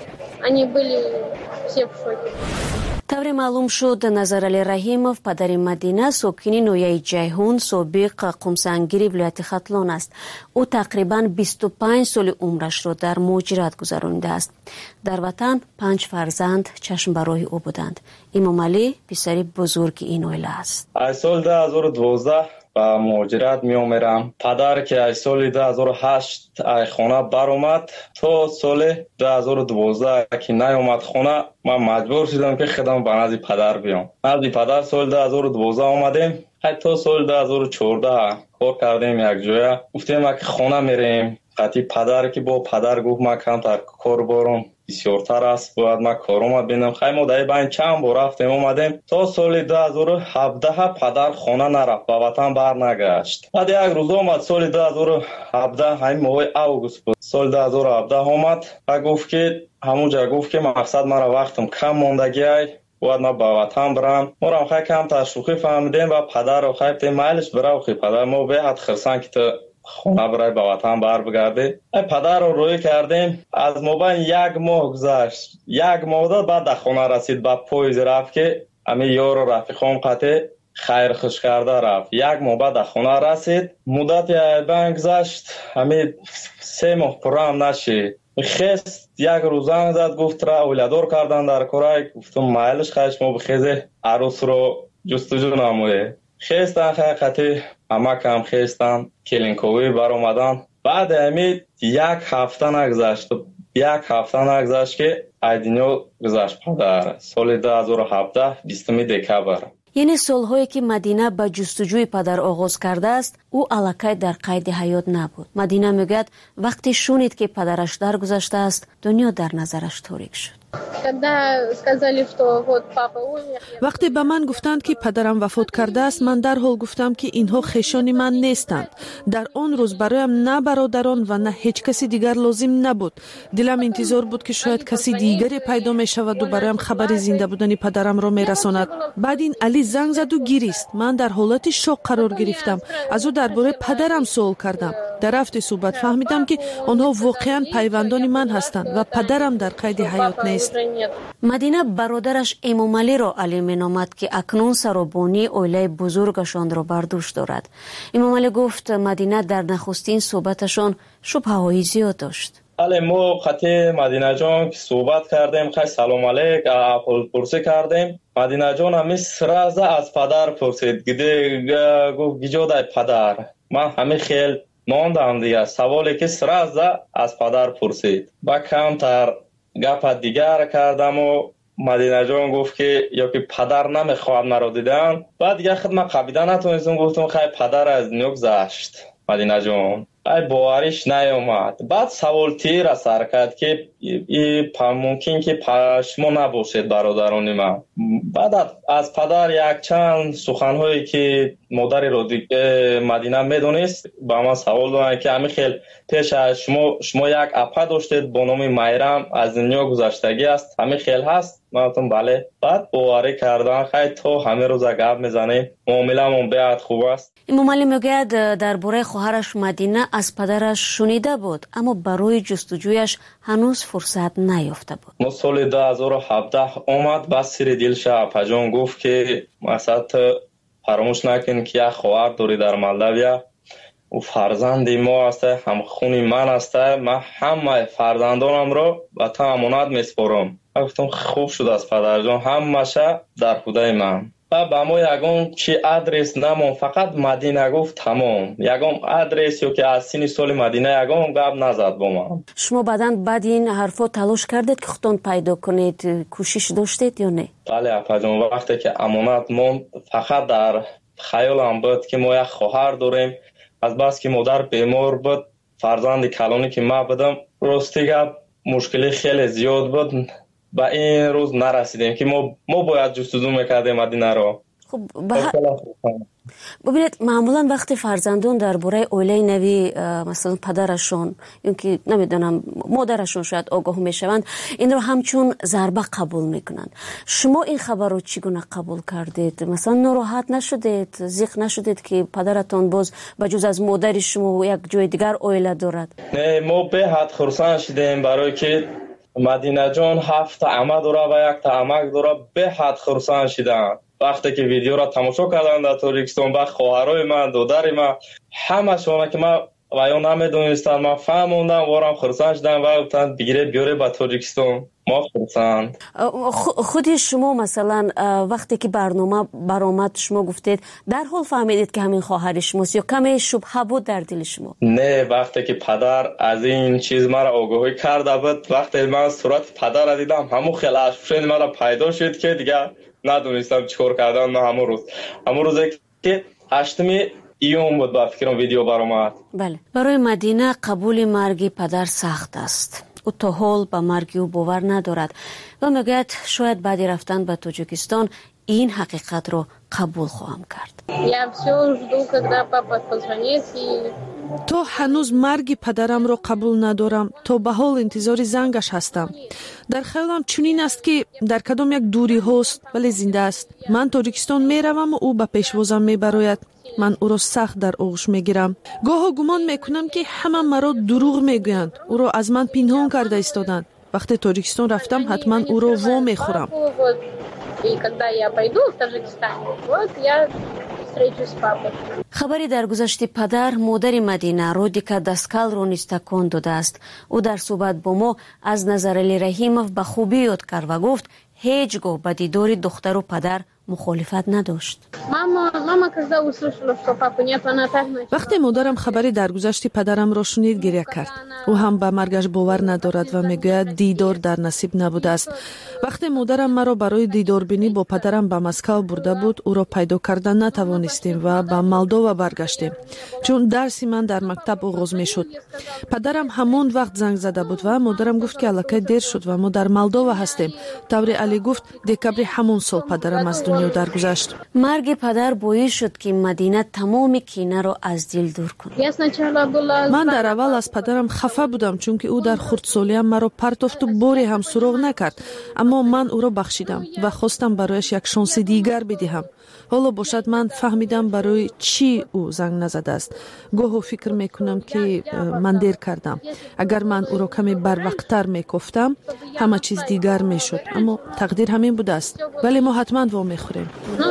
Speaker 13: طور معلوم شد نظرعلی رحیموف پدر مدینه ساکن نویه جیهون سابق قمسنگیری ولایت ختلان است. او تقریباً بیست و پنج سال عمرش را در مهاجرت گذرانیده است. در وطن پنج فرزند چشم به راه او بودند. امام علی پسر بزرگ این عائله است.
Speaker 15: از سال دو هزار و دوازده با مهاجرت می آمرم. پدر که از سال دو هزار و هشت از خانه بر اومد تا سال دو هزار و دوازده که نیامد خانه، من مجبور شدم که خودم به نزد پدر بیام. نزد پدر سال دو هزار و دوازده آمدیم. حتی سال دو هزار و چهارده کار کردیم یک جای. گفتیم که خانه میریم. قطعی پدر که با پدر گفت من کمتر کار بارم بسیارتر است، باید من کارم ببینم. خیلی ما در این چند بار رفتیم اومدیم تا سال دو هزار و هفده پدر خانه نرفت، به وطن بر نگشت. بعد یک روز آمد سال دو هزار و هفده، همین ماه اوگوست بود، سال دو هزار و هفده آمد و گفت که همونجا گفت که مقصد مرا وقتم کم ماندگی ای، باید من به وطن برم. ما را خیلی کم تشویقی فهمیدیم و پدر رو خیلی میلش برای خیلی پدر ما به حد خرسان که خونه برای به وطن بر بگرده. پدر رو روی کردیم. از مابین یک ماه گذشت، یک ماه داد بعد در خونه رسید. با پویز رفت که امی یار و رفیقام قطع خیر خوش کرده رفت. یک ماه بعد در خونه رسید. مدت بین گذشت، امی سه ماه پرام نشید. خیست یک روزان زد گفت را اولادور کردن در کرای. گفتم مایلش خیش ما بخیزه عروس رو جستجو نمویه. خیستن خیلی قطعی همه کم خیستن کلینکوی بر اومدن. بعد امید یک هفته نگذشت یک هفته نگذشت که ایدینیو گذشت پدر. سال دو هزار و هفده بیستم دکبر،
Speaker 13: یعنی سالهایی که مدینه به جستجوی پدر آغاز کرده است، او الکی در قید حیات نبود. مدینه میگوید وقتی شنید که پدرش درگذشته است، دنیا در نظرش تاریک شد.
Speaker 5: وقتی به من گفتند که پدرم وفات کرده است، من در حال گفتم که اینها خویشان من نیستند. در آن روز برایم نه برادران و نه هیچ کسی دیگر لازم نبود. دلم انتظار بود که شاید کسی دیگری پیدا می شود و برایم خبر زنده بودن پدرم را می رساند. بعد این علی زنگ زد و گریست. من در حالت شوک قرار گرفتم. از او درباره پدرم سوال کردم. در رفت صحبت فهمیدم که آنها واقعا پیوندان من هستند و پدرم در قید حیات نیست.
Speaker 13: مدینه برادرش امام علی را علی مینامد که اکنون سرابانی عائله بزرگشان را بر دوش دارد. امام علی گفت مدینه در نخستین صحبتشان شبهه‌های زیاد داشت.
Speaker 15: علی ما خطی مدینه جان که صحبت کردیم، خیلی سلام علیک احوال پرسی کردیم. مدینه جان همی سرازه از پدر پرسید. گده گفت گجاده پدر. من همی خیلی ماندم دیگه. سوالی که سرازه از پدر پرسید. با کمتر گپ دیگر کردم و مدینه جان گفت که یا که پدر نمیخواد مرا دیدن. بعد دیگه خدمت قبیده نتونستم، گفتم خیلی پدر از دنیا گذشت. مدینه جان ای باوریش نیامد. بعد سوال تیر سر کرد که ای ممکن که شما نباشید برادران من. بعد از پدر یک چند سخنهایی که مادر رو مدینه میدونست با من سوال دارن که همین خیلی پیش از شما شما یک اپا داشتید با نام میرم از دنیا گذشتگی است، همین خیلی هست؟ من گفتم بله. بعد باوری کردن خیلی تو همه روز گپ میزنیم، معامله‌مون بیاد خوب است.
Speaker 13: امام علی میگوید درباره خواهرش مدینه از پدرش شنیده بود اما برای جستجویش هنوز فرصت نیافته بود.
Speaker 15: ما سال دو هزار و هفده اومد با سری دلش اپا جان گفت که مثلا فراموش نکن که یک خواهر داری در مالداویا. او فرزندی ما است، هم خونی من است. من همه فرزندانم رو به تو امانت میسپارم. گفتم خوب شد از پدر جان، همه‌شه در خدای من. و با ما یگان چی آدرس نمون، فقط مدینه گفت تمام. یگان آدرس یا که از سین سال مدینه یگان گپ نزد با من.
Speaker 13: شما بعدن بعد این حرفا تلاش کردید که خودتون پیدا کنید، کوشش داشتید یا نه؟
Speaker 15: بله اپا جان، وقتی که امانت موند فقط در خیالم بود که ما یک خواهر داریم. از بس که مادر بیمار بود، فرزند کلانی که ما بودم، راستی گپ مشکلی خیلی زیاد بود. با این روز نرسیدیم که ما ما باید جستجو میکردیم مدینه رو.
Speaker 13: خب ببینید معمولا وقتی فرزندان درباره اویله نوی مثلا پدرشون یا که نمیدونم مادرشون شاید آگاه میشوند، این رو همچون ضربه قبول میکنند. شما این خبر رو چگونه قبول کردید؟ مثلا ناراحت نشدید، زیق نشدید که پدرتون باز بجز از مادر شما یک جای دیگر اویله دارد؟
Speaker 15: نه، ما به حد خرسان شدیم برای که مدینه جان هفت عمه داره و یک تا عمک داره. به حد خرسان شدن وقتی که ویدیو را تماشا کردن در تاجیکستان. با خواهرای من، دادر من، همه شما که من و یا نمیدونستن، من فهموندم وارم خرسان شدن و گفتن بگیره بیاره به تاجیکستان. ما خرسان.
Speaker 13: خودی شما مثلا وقتی که برنامه برآمد شما گفتید در حال فهمیدید که همین خواهر شماست یا کمی شبهه بود در دل شما؟
Speaker 15: نه، وقتی که پدر از این چیز مرا آگاهی کرده بود، وقتی من صورت پدر را دیدم همون خیلی اشفشن مرا پیدا شد که دیگه ندونستم چیکار کردن. من همون روز همون روزی که هشتمی ایون بود با فکرم ویدیو برآمد.
Speaker 13: بله، برای مدینه قبول مرگ پدر سخت است. او تا حال به مرگ او باور ندارد و میگوید شاید بعد رفتن به تاجیکستان این حقیقت رو قبول خواهم کرد.
Speaker 5: تو هنوز مرگ پدرم رو قبول ندارم، تو به حال انتظار زنگش هستم. در خیالم چنین است که در کدام یک دوری هست ولی زنده است. من تاجیکستان میروم و او به پیشوازم میبراید. من او را سخت در آغوش میگیرم. گاه گمان میکنم که همه مرا دروغ میگویند، او را از من پنهان کرده ایستادند. وقتی تاجیکستان رفتم حتما او را وا میخورم.
Speaker 13: خبری در گذشت پدر مادر مدینه رودیکا داسکال رو نیز تکان داده است. او در صحبت با ما از نظر علی رحیموف به خوبی یاد کرد و گفت هیچگاه به دیدار دختر و پدر مخالفت نداشت.
Speaker 5: وقتی مادرم خبری درگذشت پدرم را شنید گریه کرد. او هم به مرگش باور ندارد و میگوید دیدار در نصیب نبوده است. وقتی مادرم مرا برای دیدار بینی با پدرم به مسکو برده بود، او را پیدا کردن نتوانستیم و به مالدووا برگشتیم، چون درسی من در مکتب آغاز میشد. پدرم همون وقت زنگ زده بود و مادرم گفت که الکی دیر شد و ما در مالدووا هستیم. طوری علی گفت دکبر همون سال پدرم از دنیا درگذشت.
Speaker 13: مرگ پدر باعث شد که مدینه تمام کینه را از دل دور کند.
Speaker 5: من در اول از پدرم خفه بودم چون که او در خردسالیم مرا پرتافت و باری هم سراغ نکرد، اما من او را بخشیدم و خواستم برایش یک شانس دیگر بدهم. حالا باشد من فهمیدم برای چی او زنگ نزده است. گاهی فکر میکنم که من دیر کردم. اگر من او را کمی بروقتر میگفتم همه چیز دیگر میشد، اما تقدیر همین بوده است. ولی ما حتما وا میخوریم.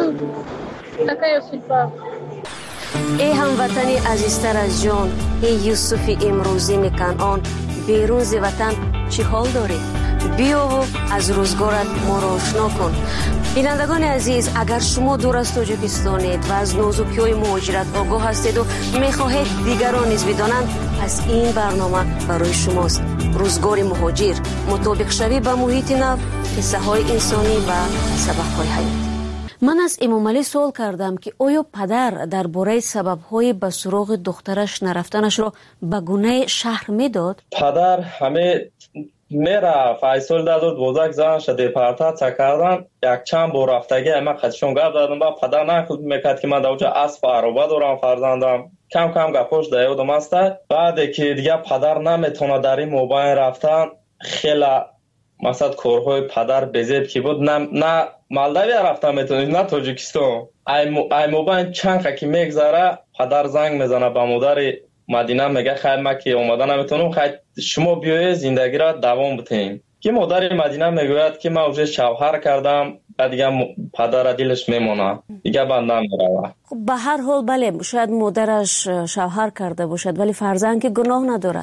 Speaker 13: ای هموطنی عزیزتر از جان، ای یوسف امروزی کنعان، بیرون ز وطن چی حال داری؟ بیا و از روزگارت ما را آشنا کن. بینندگان عزیز، اگر شما دور از تاجیکستانید و از نازکی‌های مهاجرت آگاه هستید و میخواهید دیگران نیز بدانند، پس این برنامه برای شماست. روزگار مهاجر، مطابق شوی به محیط نو، قصه های انسانی و سبق های حیاتی. من از امام علی سوال کردم که آیا پدر درباره سبب‌های به سراغ دخترش نرفتنش را به گونه شهر میداد؟
Speaker 15: پدر همه میره فیصل داد و دوزک زنش دیپارتات کردن. یک چند بار رفتگی اما خدشون گفت دادم با پدر نخود میکرد که من دوجه اسب عربه دارم فرزندم. کم کم گپوش دیودم است. بعد که دیگه پدر نمیتونه در این موبایل رفتن، خیلی مثلا کارهای پدر بزیب که بود، نه نه مالداوی رفتن میتونید نه تاجیکستان. ای موبایل چند که میگذره پدر زنگ میزنه به مادر مدینه میگه خیر ما که اومدن نمیتونم، خیر شما بیایید زندگی را دوام بدین. که مادر مدینه میگوید که من اوج شوهر کردم، دیگه پدر دلش میمونه دیگه بند نمیره.
Speaker 13: خب به هر حال بله شاید مادرش شوهر کرده باشد ولی فرزند که گناه ندارد.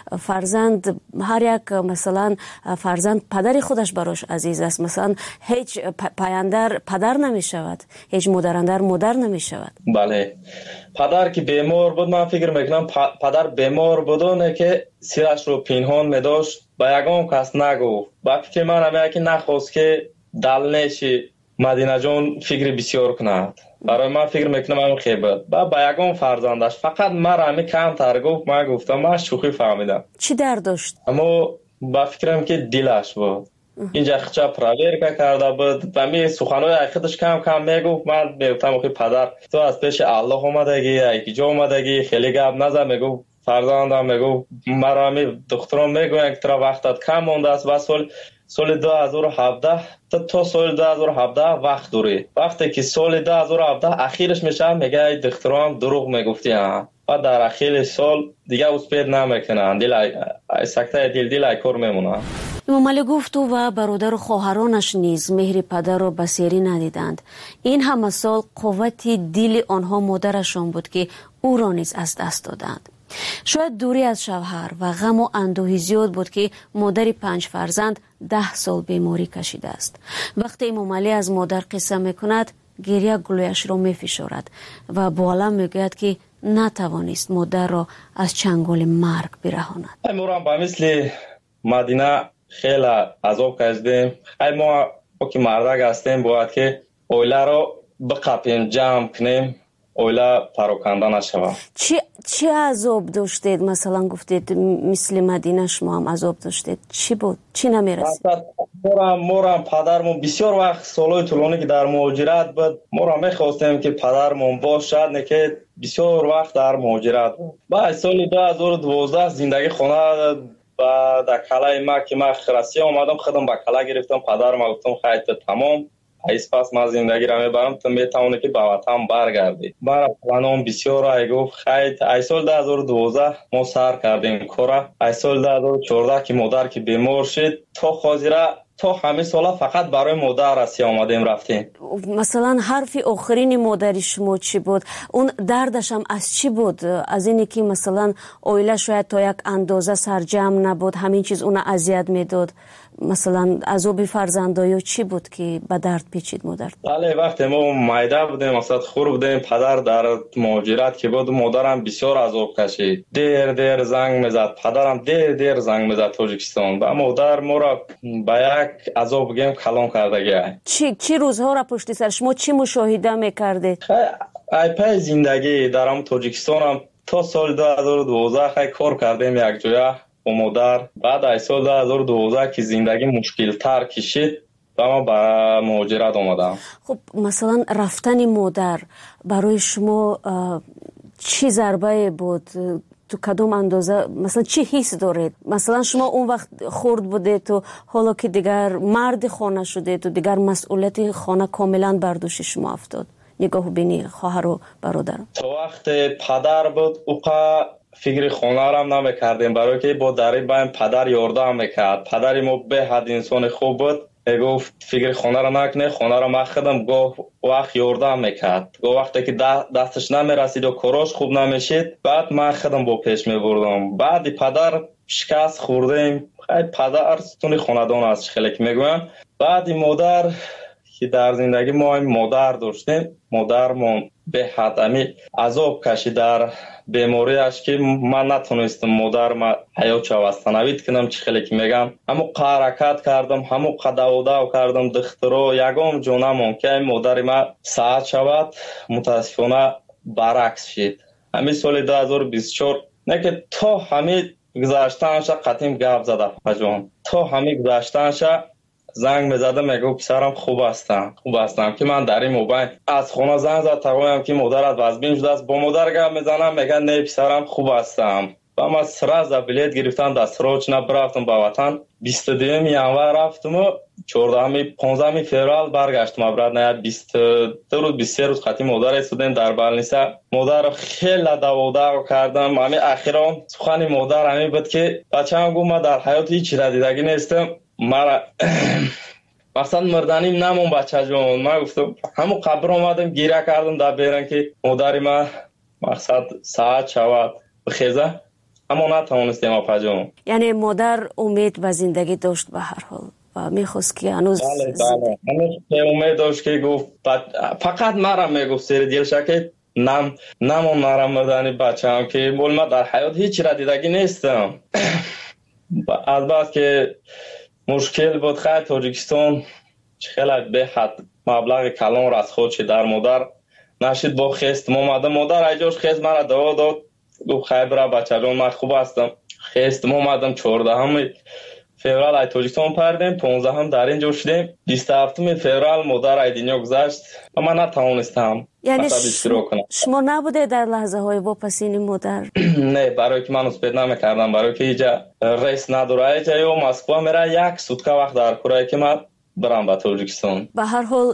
Speaker 13: فرزند هر یک مثلا فرزند پدری خودش براش عزیز است. مثلا هیچ پایندر پدر نمی شود، هیچ مادراندر مادر نمی شود.
Speaker 15: بله پدر که بیمار بود من فکر میکنم پدر بیمار بودونه که سیرش رو پنهان میداشت با یگام کس نگفت. با فکر من همه که نخواست که دلنشی مدینه جان فکر بسیار کند. برای من فکر میکنم همین خیبت با با یگام فرزندش فقط من همه کم تر گفت. من گفتم من شوخی فهمیدم.
Speaker 13: چی درد داشت؟
Speaker 15: اما با فکرم که دلش بود اینجا خچا پراویر کرده بود و می سخنهای خودش کم کم میگفت. من میگفتم که پدر تو از پیش الله اومدگی یکی جا اومدگی خیلی گپ نزن. میگفت فرزندم میگفت مرا می دخترم میگوین که ترا وقتت کم مونده است و سال سال دو هزار و هفده تا تا سال دو هزار و هفده وقت داری. وقتی که سال دو هزار و هفده اخیرش میشه میگه دخترم دروغ میگفتی ها و در اخیر سال دیگه اسپید نمیکنن. دل سکته دل دل کار میمونه.
Speaker 13: امام علی گفت او و برادر و خواهرانش نیز مهر پدر را بسیاری ندیدند. این همه سال قوت دل آنها مادرشان بود که او را نیز از دست دادند. شاید دوری از شوهر و غم و اندوهی زیاد بود که مادر پنج فرزند ده سال بیماری کشیده است. وقتی امام علی از مادر قصه میکند گریه گلویش را میفشارد و با علم میگوید که نتوانست مادر را از چنگال مرگ برهاند.
Speaker 15: امورم با مثل مدینه خیلی عذاب کشیدیم. ای ما که مردک هستیم باید که اویله رو بقپیم جمع کنیم اویله پراکنده نشود.
Speaker 13: چی چی عذاب داشتید؟ مثلا گفتید مثل مدینه شما هم عذاب داشتید. چی بود؟ چی نمیرسید؟
Speaker 15: مورم مورم پدرمون بسیار وقت سالهای طولانی که در مهاجرت بود مورم میخواستیم که پدرمون باشد نه که بسیار وقت در مهاجرت بود. بعد سال دو هزار و دوازده زندگی خانه و در کلای ما که من خرسی آمدم خودم با کلا گرفتم. پدرم گفتم خیلی تمام ایس پس من زندگی را میبرم تو میتونی که به وطن برگردی. برای پلانم بسیار ای گفت خیلی ای سال دو هزار و دوازده ما سر کردیم کورا. ای سال دو هزار و چهارده که مادر که بیمار شد تا خاطره تا همه سالا فقط برای مادر رسی آمدیم رفتیم.
Speaker 13: مثلا حرف آخرین مادری شما چی بود؟ اون دردش هم از چی بود؟ از اینی که مثلا اویله شاید تا یک اندازه سرجم نبود همین چیز اون اذیت میداد؟ مثلا عذاب فرزندایی چی بود که به درد پیچید مادر؟
Speaker 15: بله وقتی ما مایده بودیم مثلا خور بودیم پدر در مهاجرت که بود مادرم بسیار عذاب کشید. دیر دیر زنگ میزد پدرم دیر دیر زنگ میزد تاجیکستان و مادر ما را به یک عذاب گیم کلان کرده.
Speaker 13: چی چی روزها را پشت سر شما چی مشاهده میکردید؟
Speaker 15: ای پای زندگی در هم تاجیکستان هم تا سال دو هزار و دوازده خیلی کار کردیم یک جایه با مادر. بعد از سال دو هزار و دوازده که زندگی مشکل تر کشید و ما به مهاجرت آمدم.
Speaker 13: خب مثلا رفتن مادر برای شما چی ضربه بود؟ تو کدوم اندازه مثلا چی حس دارید؟ مثلا شما اون وقت خرد بودید تو حالا که دیگر مرد خانه شده تو دیگر مسئولیت خانه کاملا بر دوش شما افتاد. نگاه بینی خواهر و برادر
Speaker 15: تو وقت پدر بود اوقا فکر خانه را هم نمیکردیم برای که با دری بایم پدر یاردم میکرد. پدری ما به حد انسان خوب بود گفت فکر خانه را نکنه خانه را مخدم گفت وقت یاردم میکرد. گفت وقتی که دستش نمیرسید و کاراش خوب نمیشید بعد من خودم با پیش میبردم. بعد پدر شکست خوردیم. خیلی پدر ستون خاندان است خیلی که میگویم. بعد مادر که در زندگی ما این مادر داشتیم مادرمون به حد امی عذاب کشید در بیماریش که من نتونستم مادر ما حیات شوستنوید کنم چی خیلی که میگم همو حرکت کردم همو قدو دو کردم دخترو یگام جونمون که مادر ما ساعت شود متاسفانه برعکس شد. همین سال دو هزار و بیست و چهار نه که تا همین گذاشتنش قطیم گپ زده فجان تا همین گذاشتنش زنگ میزدم میگه پسرم خوب هستم خوب هستم که من در این موبایل از خونه زنگ زد تقویم که مادرت وزبین شده است با مادر گپ میزنم میگه نه پسرم خوب هستم و من سراز بلیت گرفتم دست روچ نبرفتم به وطن بیست و دوم ینور رفتم و چهاردهم پانزدهم فوریه برگشتم برات نه بیست دو روز بیست و سه روز خاطی مادر استودن در بالنیسا مادر خیلی داودا کردم. همین اخیرا سخن مادر همین بود که بچه‌ام گفت من در حیات هیچ چیز دیدگی نیستم مرا مقصد مردنیم نمون بچه جون. من گفتم همون قبر آمدم گیره کردم در بیرن که مادری ما مقصد ساعت شود بخیزه، اما نتوانستیم اپا جون.
Speaker 13: یعنی مادر امید و زندگی داشت به هر حال و میخواست که هنوز
Speaker 15: بله بله هنوز امید داشت که گفت فقط مرا میگفت سر دلش که نم نمون مرا مردنی بچه هم که بول ما در حیات هیچ را دیدگی نیستم. از بعد که مشکل بود خیلی تاجیکستان خیلی به حد مبلغ کلان را از خودش در مادر نشید با خست مامده مادر ایجاش خست مرا دوا داد گفت خیلی برا بچه جان من خوب هستم. خست مامدم چهارده همه فورال ای تاجیکستان پردیم، پانزده هم در اینجا شدیم. بیست و هفتم فورال مادر ای دنیا گذشت و من نتوانستم
Speaker 13: یعنی شما نبوده در لحظه های واپسین مادر؟
Speaker 15: نه، برای که من اسپید نمیکردم، برای که اینجا ریس نداره. اینجا یا مسکو میره یک سوتکه وقت در کره که من برم به تاجیکستان.
Speaker 13: به هر حال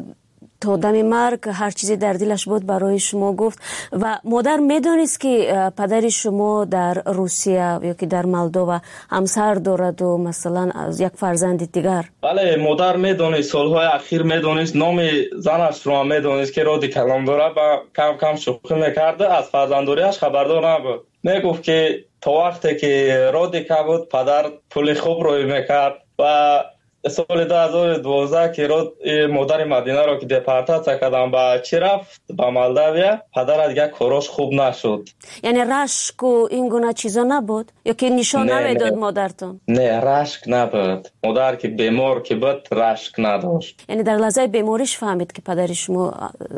Speaker 13: تا دم مرگ هر چیزی در دلش بود برای شما گفت. و مادر میدونست که پدر شما در روسیه یا که در مالدووا همسر دارد و مثلا از یک فرزند دیگر؟
Speaker 15: بله مادر میدونست، سالهای اخیر میدونست، نام زنش رو میدونست که رادی کلام داره و کم کم شوخی میکرده. از فرزنداریش خبردار نبود. میگفت که تا وقتی که رادی که بود پدر پول خوب روی میکرد و سال دو هزار و دوازده که رود مادر مدینه را که دپارتاسیا کردن به چی رفت به مالداویا، پدر دیگه کاراش خوب نشد.
Speaker 13: یعنی رشک و این گونه چیزا نبود یا که نشان نمیداد مادرتون؟
Speaker 15: نه رشک نبود. مادر که بیمار که بود رشک نداشت.
Speaker 13: یعنی در لحظه بیماریش فهمید که پدر شما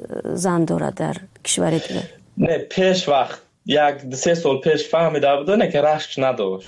Speaker 13: زن دارد در کشور دیگه؟
Speaker 15: نه پیش وقت یک سه سال پیش فهمیده بود نه که رشک نداشت.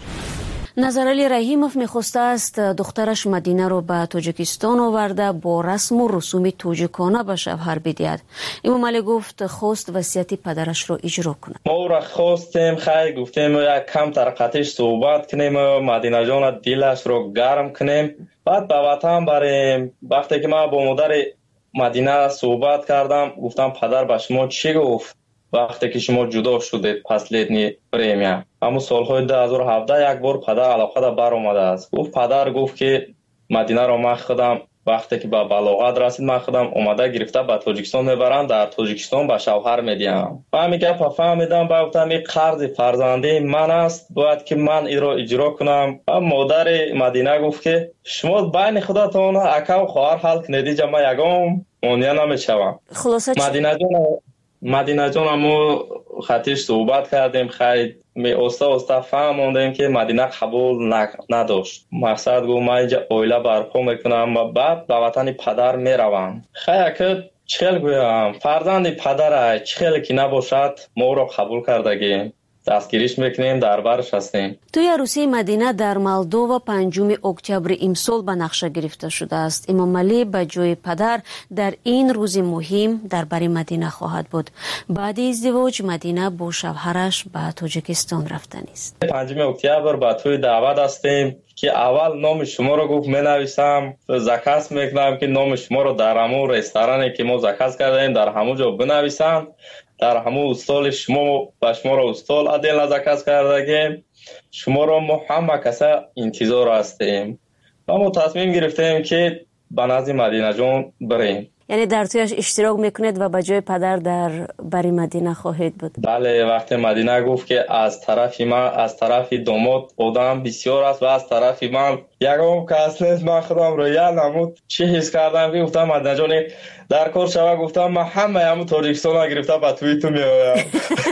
Speaker 13: نظرعلی رحیموف میخواسته است دخترش مدینه رو به تاجیکستان آورده با رسم و رسوم تاجیکانه به شوهر بدهد. امام علی گفت خواست وصیت پدرش رو اجرا کنه.
Speaker 15: ما را خواستیم خیلی گفتیم یک کم ترقتش صحبت کنیم، مدینه جان دلش رو گرم کنیم، بعد به وطن بریم. وقتی که من با مادر مدینه صحبت کردم گفتم پدر به شما چی گفت وقتی که شما جدا شدید پس لیدنی پریمیا؟ اما سالهای دو هزار و هفده یک بار پدر علاقه دا بر آمده است. گفت پدر گفت که مدینه را من خودم وقتی که به بلاغت رسید من خودم اومده گرفته به تاجیکستان میبرم، در تاجیکستان به شوهر میدیم. من میگه فهمیدم با گفتم این قرض فرزندی من است باید که من این را اجرا کنم. مادر مدینه گفت که شما بین خودتون اکا و خواهر حل کنید، جا من یگام مانیه نمیشوم.
Speaker 13: خلاصه
Speaker 15: مدینه جان مدینه جان همو خطیش صحبت کردیم، خیلی می استا استا فهموندیم که مدینه قبول نداشت. مقصد گفت من اینجا اویله برپا میکنم و بعد به وطن پدر میروم. خیلی که چخیل گویم فرزند پدر چخیل که نباشد ما را قبول کردگیم، دستگیریش میکنیم، در برش هستیم.
Speaker 13: توی عروسی مدینه در مالدووا پنجم اکتبر امسال به نقشه گرفته شده است. امام علی به جای پدر در این روز مهم در بر مدینه خواهد بود. بعد ازدواج مدینه با شوهرش به تاجیکستان رفتن است.
Speaker 15: پنجم اکتبر به توی دعوت هستیم که اول نام شما رو گفت می نویسم، زکس میکنم که نام شما رو در همون رستورانی که ما زکس کردیم در همون جا بنویسم، در همون استال شما و شما را استال عدل نزکس کردگیم، شما را ما همه کسا انتظار هستیم. ما تصمیم گرفتیم که به نزد مدینه جان بریم.
Speaker 13: یعنی در تویش اشتراک میکنید و به جای پدر در بری مدینه خواهید بود؟
Speaker 15: بله. وقتی مدینه گفت که از طرف من از طرف داماد آدم بسیار است و از طرف من یکم کس نیست، من خودم رو یاد نمود چی حس کردم که گفتم مدینه جان در کار شوه، گفتم من همه همون تاجیکستان گرفته به توی تو میایم.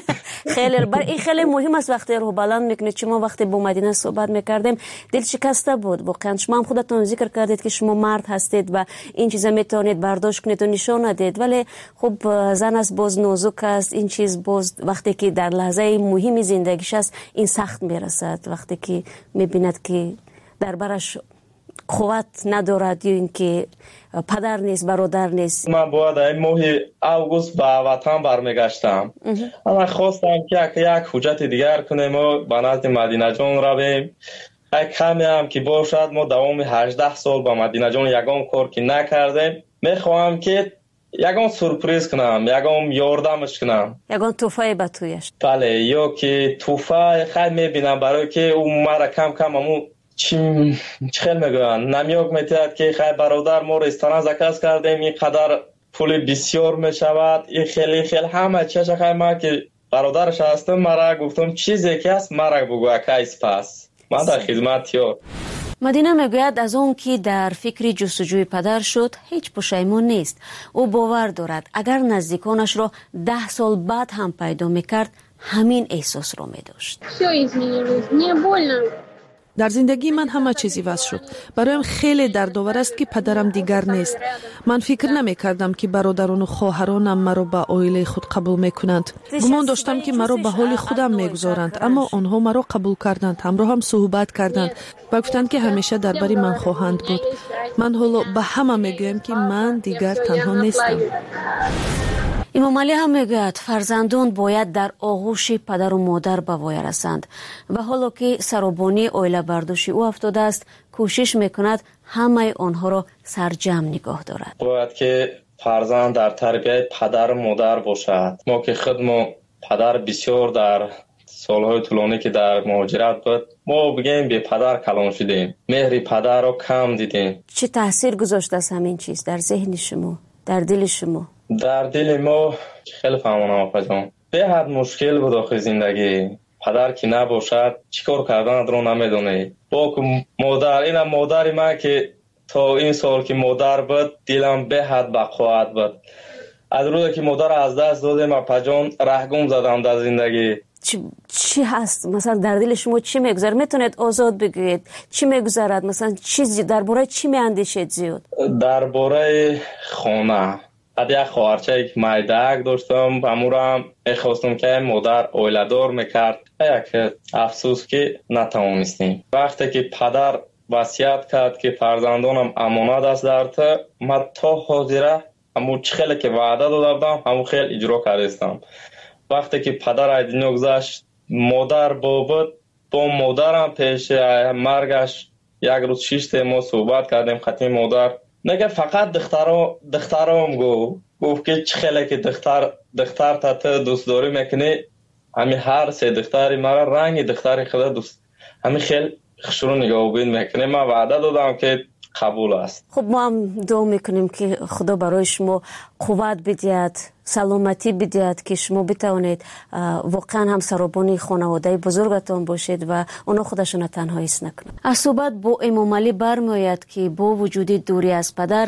Speaker 13: خیلی بر این خیلی مهم است وقتی رو بلند میکنید. شما وقتی با مدینه صحبت میکردیم دل شکسته بود واقعا. شما هم خودتون ذکر کردید که شما مرد هستید و این چیزا میتونید برداشت کنید و نشان ندید، ولی خب زن است باز نازک است. این چیز باز وقتی که در لحظه مهم زندگیش است این سخت میرسد، وقتی که میبیند که در برش قوت ندارد یا اینکه پدر نیست برادر نیست.
Speaker 15: من باید این ماه اوگوست به وطن برمیگشتم. اما خواستم که یک حجت دیگر کنیم و به نزد مدینه جان رویم. یک کمی هم که باشد ما دوام هجده سال با مدینه جان یگام کار که نکردیم، میخواهم که یگام سورپریز کنم، یگام یاردمش کنم،
Speaker 13: یگام توفای به تویش.
Speaker 15: بله، یا که توفای خیلی میبینم برای که اون مرا کم کم همون چی خیلی میگویند نمیوک میتید که خیلی برادر ما رستوران زکاز کردیم اینقدر پول بسیار میشود این خیلی خیلی همه چیز خیلی ما که برادرش هستم مرا گفتم چیزی که هست مرا بگو کیس پس من در خدمت یو.
Speaker 13: مدینه میگوید از اون که در فکر جستجوی پدر شد هیچ پشیمون نیست. او باور دارد اگر نزدیکانش را ده سال بعد هم پیدا میکرد همین احساس را میداشت.
Speaker 5: در زندگی من همه چیزی واسه شد. برایم خیلی دردآور است که پدرم دیگر نیست. من فکر نمی کردم که برادران و خواهرانم مرا به عائله خود قبول میکنند. گمان داشتم که مرا به حال خودم میگذارند، اما آنها مرا قبول کردند، همراه هم صحبت کردند و گفتند که همیشه درباره من خواهند بود. من حالا به همه میگویم که من دیگر تنها نیستم.
Speaker 13: امام علی هم میگوید فرزندان باید در آغوش پدر و مادر به وای رسند و حالا که سرابانی عائله برداشت او افتاده است کوشش میکند همه آنها را سرجم نگاه دارد.
Speaker 15: باید که فرزند در تربیت پدر و مادر باشد. ما که خودمون پدر بسیار در سالهای طولانی که در مهاجرت بود ما بگیم به پدر کلان شدیم، مهر پدر را کم دیدیم.
Speaker 13: چه تاثیر گذاشته است همین چیز در ذهن شما، در دل شما؟
Speaker 15: در دل ما خیلی فهمانم آقا جان به حد مشکل بود آخه زندگی. پدر که نباشد چیکار کردن رو نمیدونی. با مادر اینم مادر من که تا این سال که مادر بود دلم به حد بقوت بود. از روزی که مادر از دست دادم آقا جان رهگم زدم در زندگی.
Speaker 13: چی, چی هست مثلا در دل شما چی میگذره؟ میتونید آزاد بگویید چی میگذرد؟ مثلا چیزی درباره چی میاندیشید زیاد؟
Speaker 15: درباره خانه. از یک خواهرچه یک مایدک داشتم امورم میخواستم که مادر عائله‌دار میکرد یک افسوس که نتوانستیم. وقتی که پدر وصیت کرد که فرزندانم امانت است در تو، من تا حاضره همون خیلی که وعده داده بودم همون خیلی اجرا کردم. وقتی که پدر از دنیا گذشت مادر بابت با مادرم پیش مرگش یک روز شش ما صحبت کردیم. خطی مادر نگه فقط دخترام دخترام گو گفت که چه خیلی که دختر دختر تا تو دوست داری میکنی همین هر سه دختری مرا رنگ دختری خدا دوست همین خیلی خشرو نگاه بین میکنه. من وعده دادم که قبول است.
Speaker 13: خب ما هم دعا میکنیم که خدا برای شما قوت بدهد، سلامتی بدهد که شما بتوانید واقعا هم سرابانی خانواده بزرگتان باشید و اونا خودشون تنها حس نکنند. از صحبت با امام علی برمیآید که با وجود دوری از پدر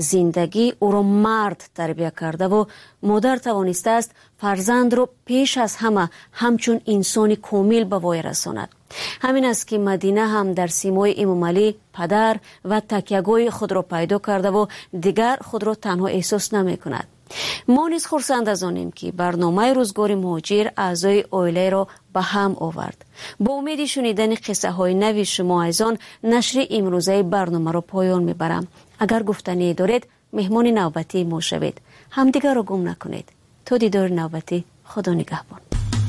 Speaker 13: زندگی او را مرد تربیت کرده و مادر توانسته است فرزند را پیش از همه همچون انسانی کامل به وای رساند. همین است که مدینه هم در سیمای امام علی پدر و تکیه‌گاه خود را پیدا کرده و دیگر خود را تنها احساس نمی کند. ما نیز خرسند از آنیم که برنامه روزگار مهاجر اعضای عائله را به هم آورد. با امید شنیدن قصه های نوی شما از آن نشر امروزه برنامه را پایان میبرم. اگر گفتنی دارید مهمان نوبتی ما شوید. همدیگر را گم نکنید. تا دیدار نوبتی، خدا نگهبان.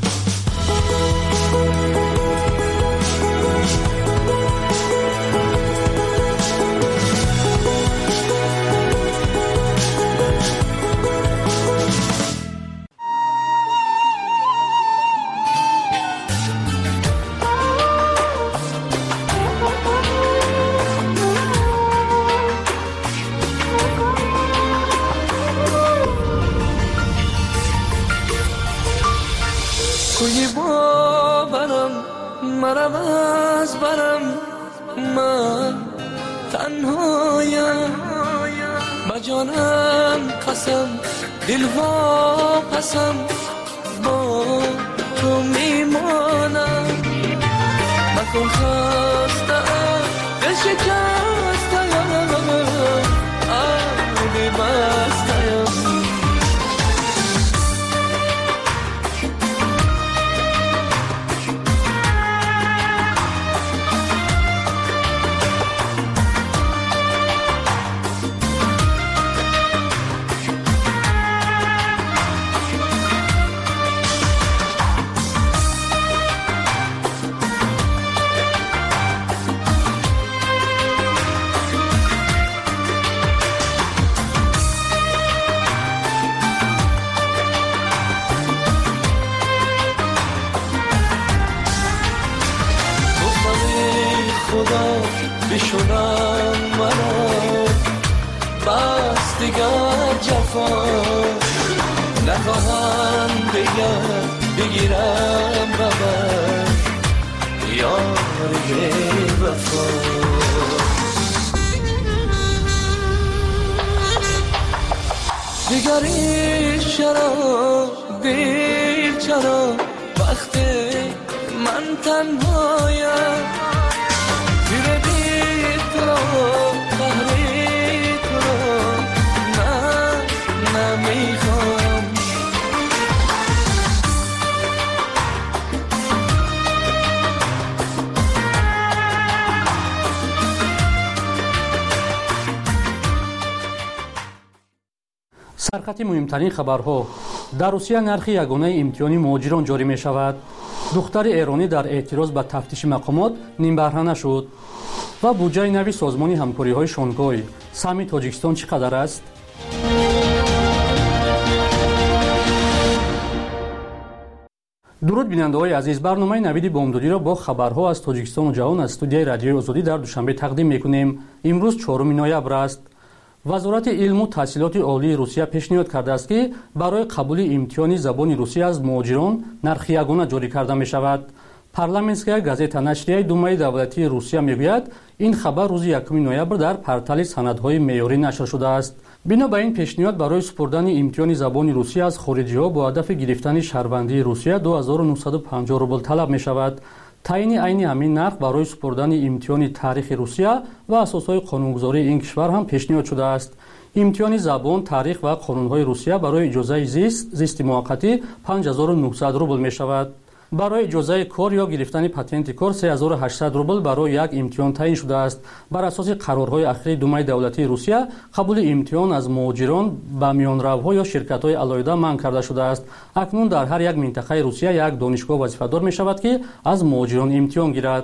Speaker 16: کوی باورم مرم از برم من تنهایم با جانم قسم دل وا پسم با تو میمانم مکن خستم دل شکستم آبی بستم دیگر جفا نخواهم دیگر بگیرم ببر یاری وفا دیگری چرا دیر چرا وقتی من تنهایم تیر دید تو رو قهری تو رو نه نمیخوام
Speaker 1: سرخط مهمترین خبرها در روسیه نرخ یگانه امتحان مهاجران جاری می شود. دختر ایرانی در اعتراض به تفتیش مقامات نیم بهره شد و بودجه نوی سازمان همکاری های شانگهای سهمی تاجیکستان چقدر است؟ درود بیننده های عزیز، برنامه نوید بامدادی را با خبرها از تاجیکستان و جهان از استودیوی رادیوی آزادی در دوشنبه تقدیم میکنیم. امروز چهارم نوامبر است. وزارت علم و تحصیلات عالی روسیه پیشنهاد کرده است که برای قبول امتحان زبان روسی از مهاجران نرخ یگانه جاری کرده می شود. پارلمانسکیا گازета نشریه думаи давлатии روسیه میگوید این خبر روز یکم نوامبر در پورتال سندهای معیاری نشر شده است. بنا به این پیشنهاد برای سپردن امتحان زبان روسی از خارجی‌ها با هدف گرفتن شهروندی روسیه دو هزار و نهصد و پنجاه روبل طلب می شود. تعیین عین همین نرخ برای سپردن امتحان تاریخ روسیه و اساسهای قانونگذاری این کشور هم پیشنهاد شده است. امتحان زبان، تاریخ و قانونهای روسیه برای اجازه زیست، زیست موقتی پنج هزار و نهصد روبل می شود. برای اجازه کار یا گرفتن پاتنت کار سه هزار و هشتصد روبل برای یک امتحان تعیین شده است. بر اساس قرارهای اخیر думаи давлатии روسیه قبول امتحان از مهاجران به میانروها یا شرکت‌های علیحده منع کرده شده است. اکنون در هر یک منطقه روسیه یک دانشگاه وظیفه‌دار می شود که از مهاجران امتحان گیرد.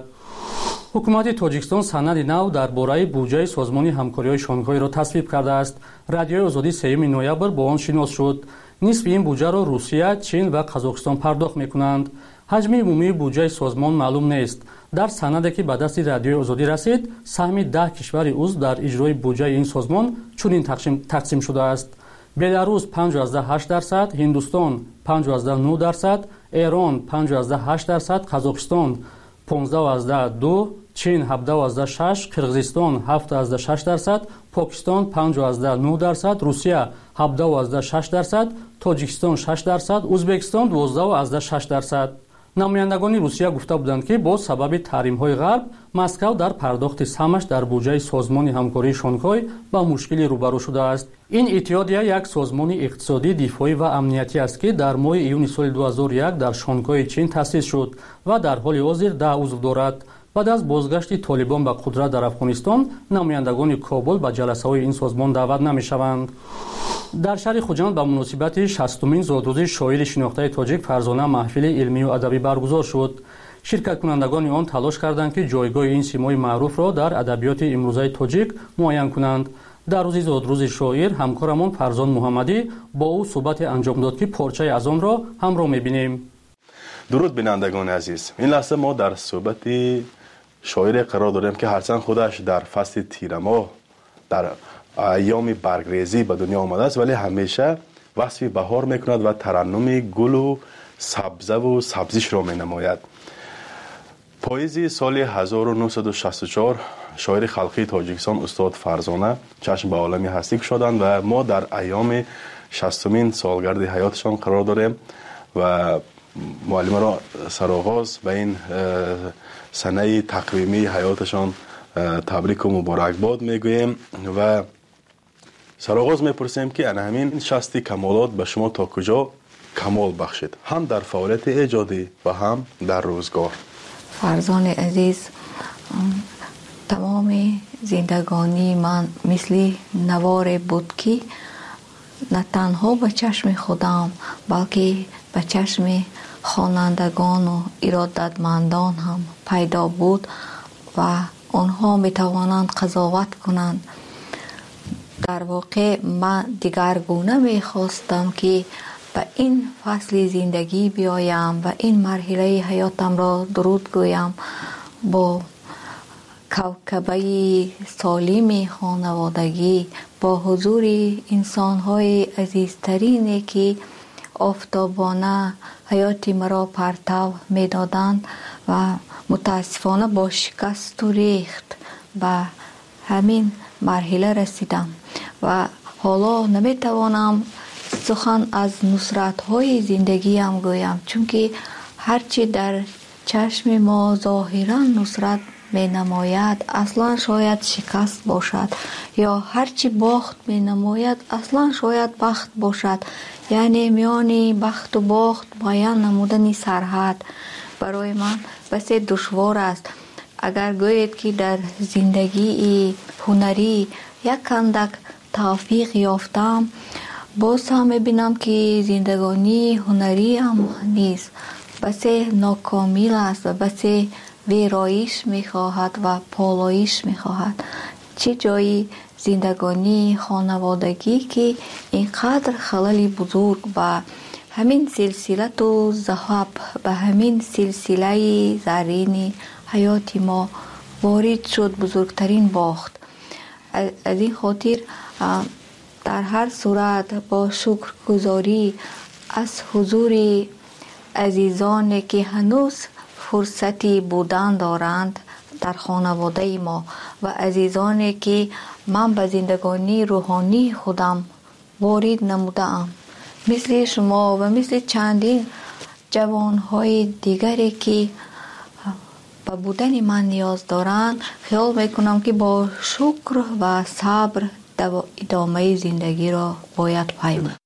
Speaker 1: حکومت تاجیکستان سند نو درباره بودجه سازمان همکاری‌های شانگهای را تصویب کرده است. رادیوی آزادی سوم نوامبر با آن شناس شد. نصف این بودجه را روسیه، چین و قزاقستان پرداخت می‌کنند. حجم عمومی بودجه سازمان معلوم نیست. در سندی که به دست رادیوی آزادی رسید، سهم ده کشور عضو در اجرای بودجه این سازمان چنین تقسیم تقسیم شده است: بلاروس پنجاه و هشت درصد، هندوستان پنجاه و نه درصد، ایران پنجاه و هشت درصد، قزاقستان پانزده و دو، چین هفده و شش، قرغیزستان هفت و شش درصد، پاکستان پنجاه و نه درصد، روسیه هفده و شش درصد، تاجیکستان شش درصد، ازبکستان دوازده و شش درصد. نمایندگان روسیه گفته بودند که با سبب تحریم‌های غرب مسکو در پرداخت سهمش در بودجه سازمان همکاری شانگهای با مشکلی روبرو شده است. این اتحادیه یک سازمان اقتصادی، دفاعی و امنیتی است که در ماه ایون سال دو هزار و یک در شانگهای چین تأسیس شد و در حال حاضر ده عضو دارد. بعد از بازگشت طالبان به قدرت در افغانستان، نمایندگان کابل به جلسه‌های این سازمان دعوت نمی‌شوند. در شهر خوجند به مناسبت شصتمین زادروزی شاعر شناخته تاجیک فرزانه محفل علمی و ادبی برگزار شد. شرکت کنندگان آن تلاش کردند که جایگاه این سیمای معروف را در ادبیات امروزه تاجیک معین کنند. در روز زادروز شاعر همکارمان فرزان محمدی با او صحبت انجام داد که پارچه از آن را همراه می‌بینیم.
Speaker 2: درود بینندگان عزیز، این لحظه ما در صحبت شاعر قرار داریم که هرچند خودش در فصل تیرماه در ایام برگریزی به دنیا آمده است، ولی همیشه وصف بهار میکند و ترنم گل و سبزه و سبزیش را می نماید. پاییز سال هزار و نهصد و شصت و چهار شاعر خلقی تاجیکستان استاد فرزانه چشم به عالم هستی گشادند و ما در ایام شصتمین سالگرد حیاتشان قرار داریم و معلم را سرآغاز به این سنه تقویمی حیاتشان تبریک و مبارکباد میگوییم و سرآغاز میپرسیم که انا همین شصت کمالات به شما تا کجا کمال بخشید، هم در فعالیت ایجادی و هم در روزگار؟
Speaker 3: فرزان عزیز، تمام زندگانی من مثل نوار بود که نه تنها به چشم خودم بلکه به چشم خوانندگان و ارادتمندان هم پیدا بود و آنها می توانند قضاوت کنند. در واقع من دیگرگونه می خواستم که به این فصل زندگی بیایم و این مرحله حیاتم را درود گویم با کوکبه سالم خانوادگی با حضور انسان‌های عزیزترینی که آفتابانه حیات مرا پرتو می‌دادند و متاسفانه با شکست و ریخت به همین مرحله رسیدم و حالا نمی‌توانم سخن از نصرت‌های زندگیم گویم، چون که هرچی در چشم ما ظاهراً نصرت می نماید اصلا شاید شکست باشد، یا هرچی باخت می نماید اصلا شاید بخت باشد. یعنی میان بخت و باخت بیان نمودن سرحد برای من بسیار دشوار است. اگر گویید که در زندگی هنری یک اندک توفیق یافتم، باز هم میبینم که زندگانی هنری هم نیست، بسیار ناکامل است و بسیار ویرایش میخواهد و پالایش میخواهد. چه جایی زندگانی خانوادگی که اینقدر خلل بزرگ و همین سلسله تو ذهب به همین سلسله زرین حیات ما وارد شد، بزرگترین باخت. از این خاطر در هر صورت با شکرگزاری از حضور عزیزانی که هنوز فرصتی بودن دارند در خانواده ما و عزیزانی که من به زندگانی روحانی خودم وارد نمودم، مثل شما و مثل چندین جوانهای دیگری که به بودن من نیاز دارند، خیال میکنم که با شکر و صبر ادامه زندگی را باید پیمود.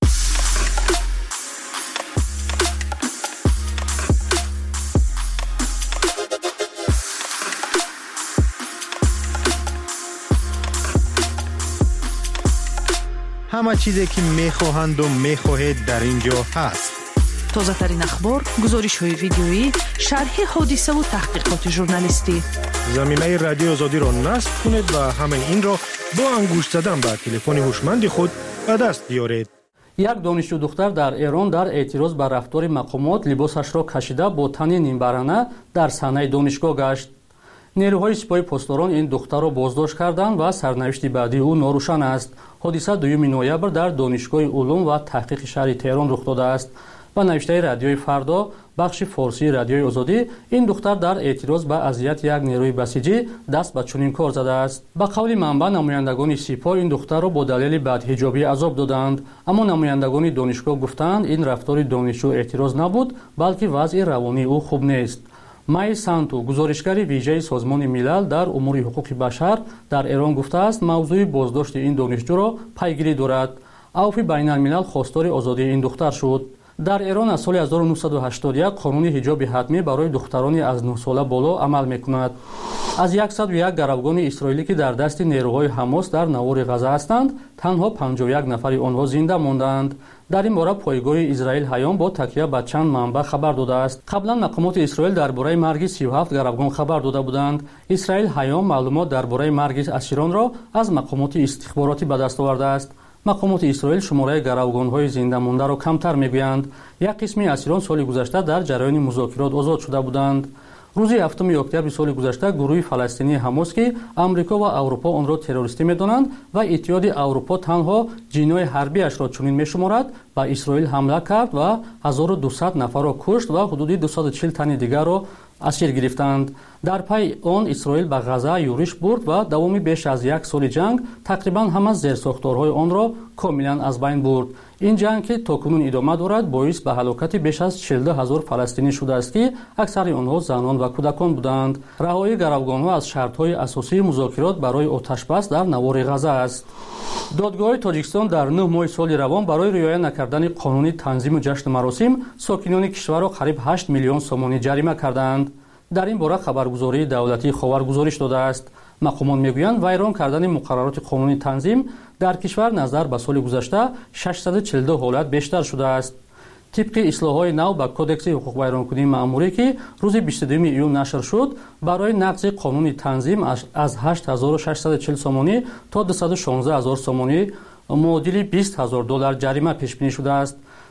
Speaker 4: همه چیزی که میخواهند و میخواهید در اینجا هست.
Speaker 5: تازه ترین اخبار، گزارش های ویدیویی، شرح حادثه و تحقیقات ژورنالیستی.
Speaker 4: زمینه رادیو آزادی را نصب کنید و همین این را با انگشت زدن به تلفن هوشمند خود به دست بیارید.
Speaker 1: یک دانشجو دختر در ایران در اعتراض بر رفتار مقامات لباسش را کشیده با تنی نیمبرانه در صحنه دانشگاه گشت. نیروهای سپاه پاسداران این دختر را بازداشت کردند و سرنوشت بعدی او ناروشن است. حادثه دوم نوامبر در دانشگاه علوم و تحقیق شهر تهران رخ داده است. با نوشته رادیوی فردا بخش فارسی رادیوی آزادی، این دختر در اعتراض به اذیت یک نیروی بسیجی دست به چنین کار زده است. به قول منبع نمایندگان سپاه این دختر را با دلیل بدحجابی عذاب دادند، اما نمایندگان دانشگاه گفتند این رفتار دانشجو اعتراض نبود، بلکه وضع روانی او خوب نیست. مای سانتو، گزارشگر ویژه سازمان ملل در امور حقوق بشر در ایران گفته است موضوع بازداشت این دانشجو را پیگیری دارد. عفو بین الملل خواستار آزادی این دختر شد. در ایران از سال هزار و نهصد و هشتاد و یک قانون حجاب حتمی برای دختران از نه ساله بالا عمل میکند. از صد و یک گروگان اسرائیلی که در دست نیروهای حماس در نوار غزه هستند، تنها پنجاه و یک نفر آنها زنده ماندند. در این باره پایگاه اسرائیل هیام با تکیه به چند منبع خبر داده است. قبلا مقامات اسرائیل درباره مرگ سی و هفت گروگان خبر داده بودند. اسرائیل هیام معلومات درباره مرگ اسیران را از مقامات استخباراتی به دست آورده است. مقامات اسرائیل شماره گروگان‌های زنده مانده را کمتر می‌گویند. یک قسم اسیران سال گذشته در جریان مذاکرات آزاد شده بودند. روز هفتم اکتبر سال گذشته گروه فلسطینی حماس که آمریکا و اروپا آن را تروریستی می‌دانند و اتحاد اروپا تنها جنای حربیش را چنین می‌شمارد، به اسرائیل حمله کرد و هزار و دویست نفر را کشت و حدود دویست و چهل تن دیگر را اسیر گرفتند. در پی آن اسرائیل به غزه یورش برد و دوام بیش از یک سال جنگ تقریبا همه زیرساختارهای آن را کاملا از بین برد. این جنگ که تاکنون ادامه دارد باعث به هلاکت بیش از چهل هزار فلسطینی شده است که اکثر آنها زنان و کودکان بودند. رهایی گروگان‌ها از شرط‌های اساسی مذاکرات برای آتش‌بس در نوار غزه است. دادگاه تاجیکستان در نه ماه سال روان برای رعایت نکردن قانون تنظیم و جشن مراسم ساکنان کشور را قریب هشت میلیون سومانی جریمه کردند. در این باره خبرگزاری دولتی خاور گزارش داده است. مقامات میگویند ویران کردن مقررات قانونی تنظیم در کشور نظر به سال گذشته ششصد و چهل و دو حالت بیشتر شده است. طبق اصلاح‌های نو به کدکس حقوق ویرانکنی مأموری که روز بیست و دوم ایون نشر شد، برای نقض قانون تنظیم از هشت هزار و ششصد و چهل سومانی تا دویست و شانزده هزار سومانی معادل بیست هزار دلار جریمه پیش بینی شده است.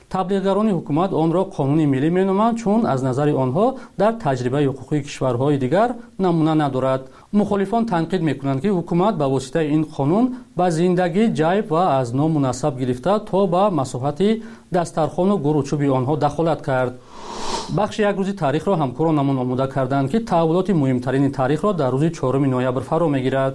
Speaker 1: таблиғгарони ҳукумат онро қонуни миллӣ меноманд, чун аз назари онҳо дар таҷрибаи ҳуқуқии кишварҳои дигар намуна надорад. мухолифон танқид мекунанд ки ҳукумат ба воситаи ин қонун ба зиндагӣ, ҷайб ва аз ному насаб гирифта то ба масоҳати дастархону гуручуби онҳо дахолат кард. бахши як рӯзи таърихро ҳамкоронамон омода карданд ки таҳввулоти муҳимтарини таърихро дар рӯзи чоруми ноябр фаро мегирад.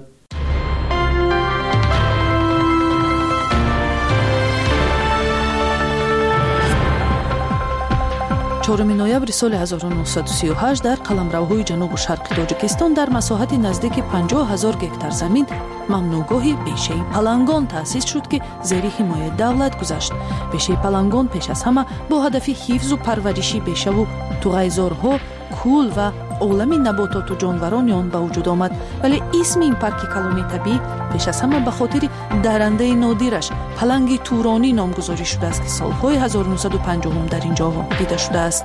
Speaker 5: чоруми ноябри соли ҳазору нуҳсаду сию ҳашт дар қаламравҳои ҷанубу шарқи тоҷикистон дар масоҳати наздики панҷоҳ ҳазор гектар замин мамнӯъгоҳи бешаи палангон таъсис шуд, ки зери ҳимояи давлат гузашт. бешаи палангон пеш аз ҳама бо ҳадафи ҳифзу парвариши бешаву туғайзорҳо, кӯл ва олами набототу ҷонварони он ба вуҷуд омад. вале исми ин парки калони табиӣ пеш аз ҳама ба хотири даррандаи нодираш паланги туронӣ номгузорӣ шудааст, ки солҳои ҳазору нуҳсаду панҷоҳум дар ин ҷо дида шудааст.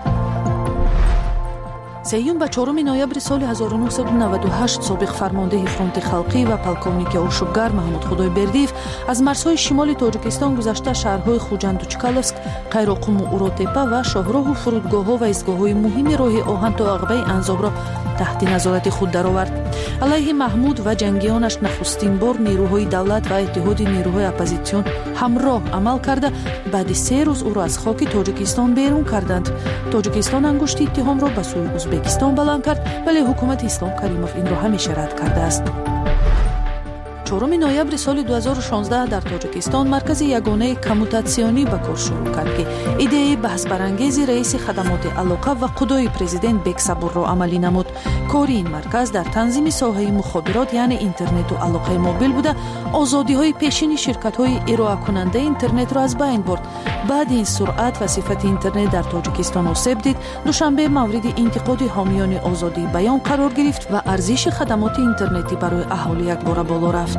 Speaker 5: сеюм ба чоруми ноябри соли ҳазору нуҳсаду наваду ҳашт собиқ фармондеҳи фронти халқӣ ва полковники ошӯбгар Маҳмуд Худойбердиев аз марзҳои шимоли Тоҷикистон гузашта шаҳрҳои Хуҷанду Чкаловск, Қайроқуму Уротепа ва шоҳроҳу фурудгоҳҳо ва истгоҳҳои муҳими роҳи оҳан то Ағбаи Анзобро таҳти назорати худ даровард. алайҳи Маҳмуд ва ҷангиёнаш нахустин бор нерӯҳои давлат ва иттиҳоди нерӯҳои оппозитсион ҳамроҳ амал карда баъди се рӯз ӯро аз хоки Тоҷикистон берун карданд. Тоҷикистон ангушти иттиҳомро ба сӯи Узбекистон баланд кард, вале ҳукумати Ислом Каримов инро ҳамеша рад кардааст. чоруми ноябри соли ду ҳазору шонздаҳ дар Тоҷикистон маркази ягонаи коммутатсионӣ ба кор шурӯъ кард, ки идеяи баҳсбарангези раиси хадамоти алоқа ва қудои президент Бек Сабурро амалӣ намуд. кори ин марказ дар танзими соҳаи мухобирот, яъне интернету алоқаи мобил буда, озодиҳои пешини ширкатҳои ироакунандаи интернетро аз байн бурд. баъди ин суръат ва сифати интернет дар Тоҷикистон осеб дид, душанбе мавриди интиқоди ҳомиёни озодии баён қарор гирифт ва арзиши хадамоти интернетӣ барои аҳолӣ якбора боло рафт.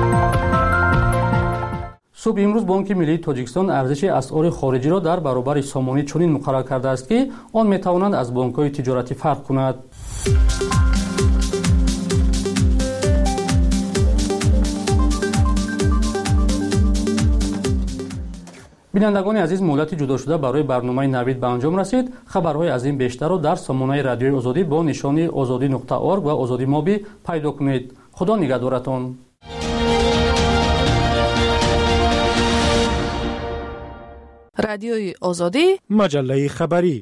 Speaker 1: субҳ имрӯз Бонки Миллии Тоҷикистон арзиши асъори хориҷиро дар баробари сомонӣ чунин муқаррар кардааст, ки он метавонад аз бонкҳои тиҷоратӣ фарқ кунад. бинандагони азиз, муҳлати ҷудошуда барои барномаи навид ба анҷом расид. хабарҳои аз ин бештарро дар сомонаи радиои озодӣ бо нишони озодӣ нуқта орг ва озодӣ моби пайдо кунед. худо нигаҳдоратон.
Speaker 5: радиои озодӣ,
Speaker 4: маҷаллаи хабарӣ.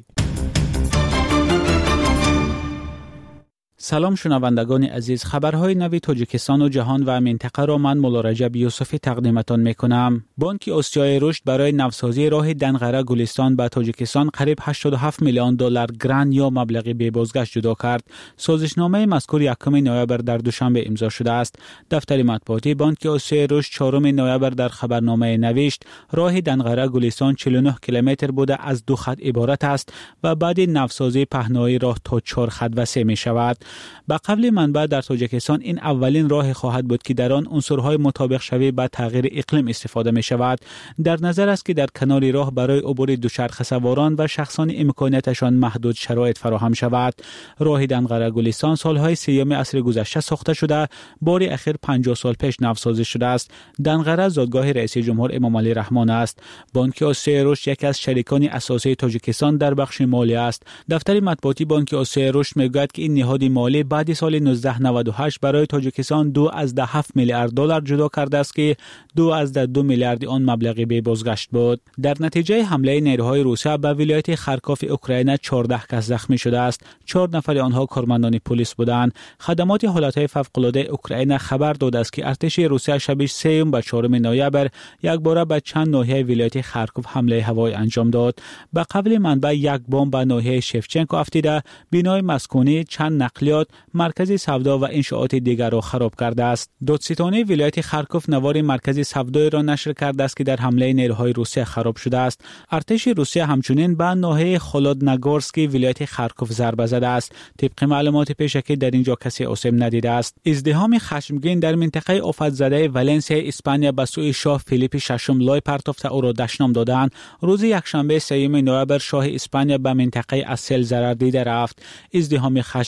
Speaker 6: سلام شنوندگان عزیز، خبرهای نوی تاجیکستان و جهان و منطقه را من مولا رجب یوسفی تقدیمتان میکنم. بانک آسیای رشد برای نوسازی راه دنقره گلستان به تاجیکستان قریب هشتاد و هفت میلیون دلار گرانت یا مبلغ بی بازگشت جدا کرد. سازشنامه مذکور یکم نوامبر در دوشنبه امضا شده است. دفتر مطبوعاتی بانک آسیای رشد چهارم نوامبر در خبرنامه نوشت راه دنقره گلستان چهل و نه کیلومتر بوده از دو خط عبارت است و بعد نوسازی پهنای راه تا چهار خط وسیع می شود. با قبل منبع در تاجیکستان این اولین راه خواهد بود که در آن عنصرهای مطابق شوی با تغییر اقلیم استفاده می شود. در نظر است که در کنار راه برای عبور دوچرخه سواران و شخصان امکاناتشان محدود شرایط فراهم شود. راه دنقره گلستان سالهای سیوم عصر گذشته ساخته شده، بار اخیر پنجاه سال پیش نوسازی شده است. دنقره زادگاه رئیس جمهور امام علی رحمان است. بانک آسیای رشد یکی از شریکان اساسی تاجیکستان در بخش مالی است. دفتر مطبوعاتی بانک آسیای رشد میگوید که این نهاد مالی بعد سال نوزده نود و هشت برای تاجیکستان دو از ده هفت میلیارد دلار جدا کرده است که دو از ده دو میلیارد آن مبلغ بی بازگشت بود. در نتیجه حمله نیروهای روسیه به ولایت خارکوف اوکراین چهارده کس زخمی شده است. چهار نفر آنها کارمندان پلیس بودند. خدمات حالات فوق‌العاده اوکراین خبر داده است که ارتش روسیه شب سوم و چهارم نوامبر یک بار به چند ناحیه ولایت خارکوف حمله هوایی انجام داد. به قبل منبع یک بمب به ناحیه شفچنکو افتیده، بینای مسکونی، چند نقلیات، مرکز سودا و انشاءات دیگر را خراب کرده است. دادستانی ولایت خارکوف نوار مرکز سودای را نشر کرده است که در حمله نیروهای روسیه خراب شده است. ارتش روسیه همچنین به ناحیه خولودنگورسکی ولایت خارکوف ضربه زده است. طبق معلومات پیشکی در اینجا کسی آسیب ندیده است. ازدحام خشمگین در منطقه آفت زده ولنسیا اسپانیا به سوی شاه فیلیپ ششم لای پرتافته او را دشنام دادند. روز یکشنبه سوم نوامبر شاه اسپانیا به منطقه اسل ضرر دیده رفت. ازدحام خشمگین به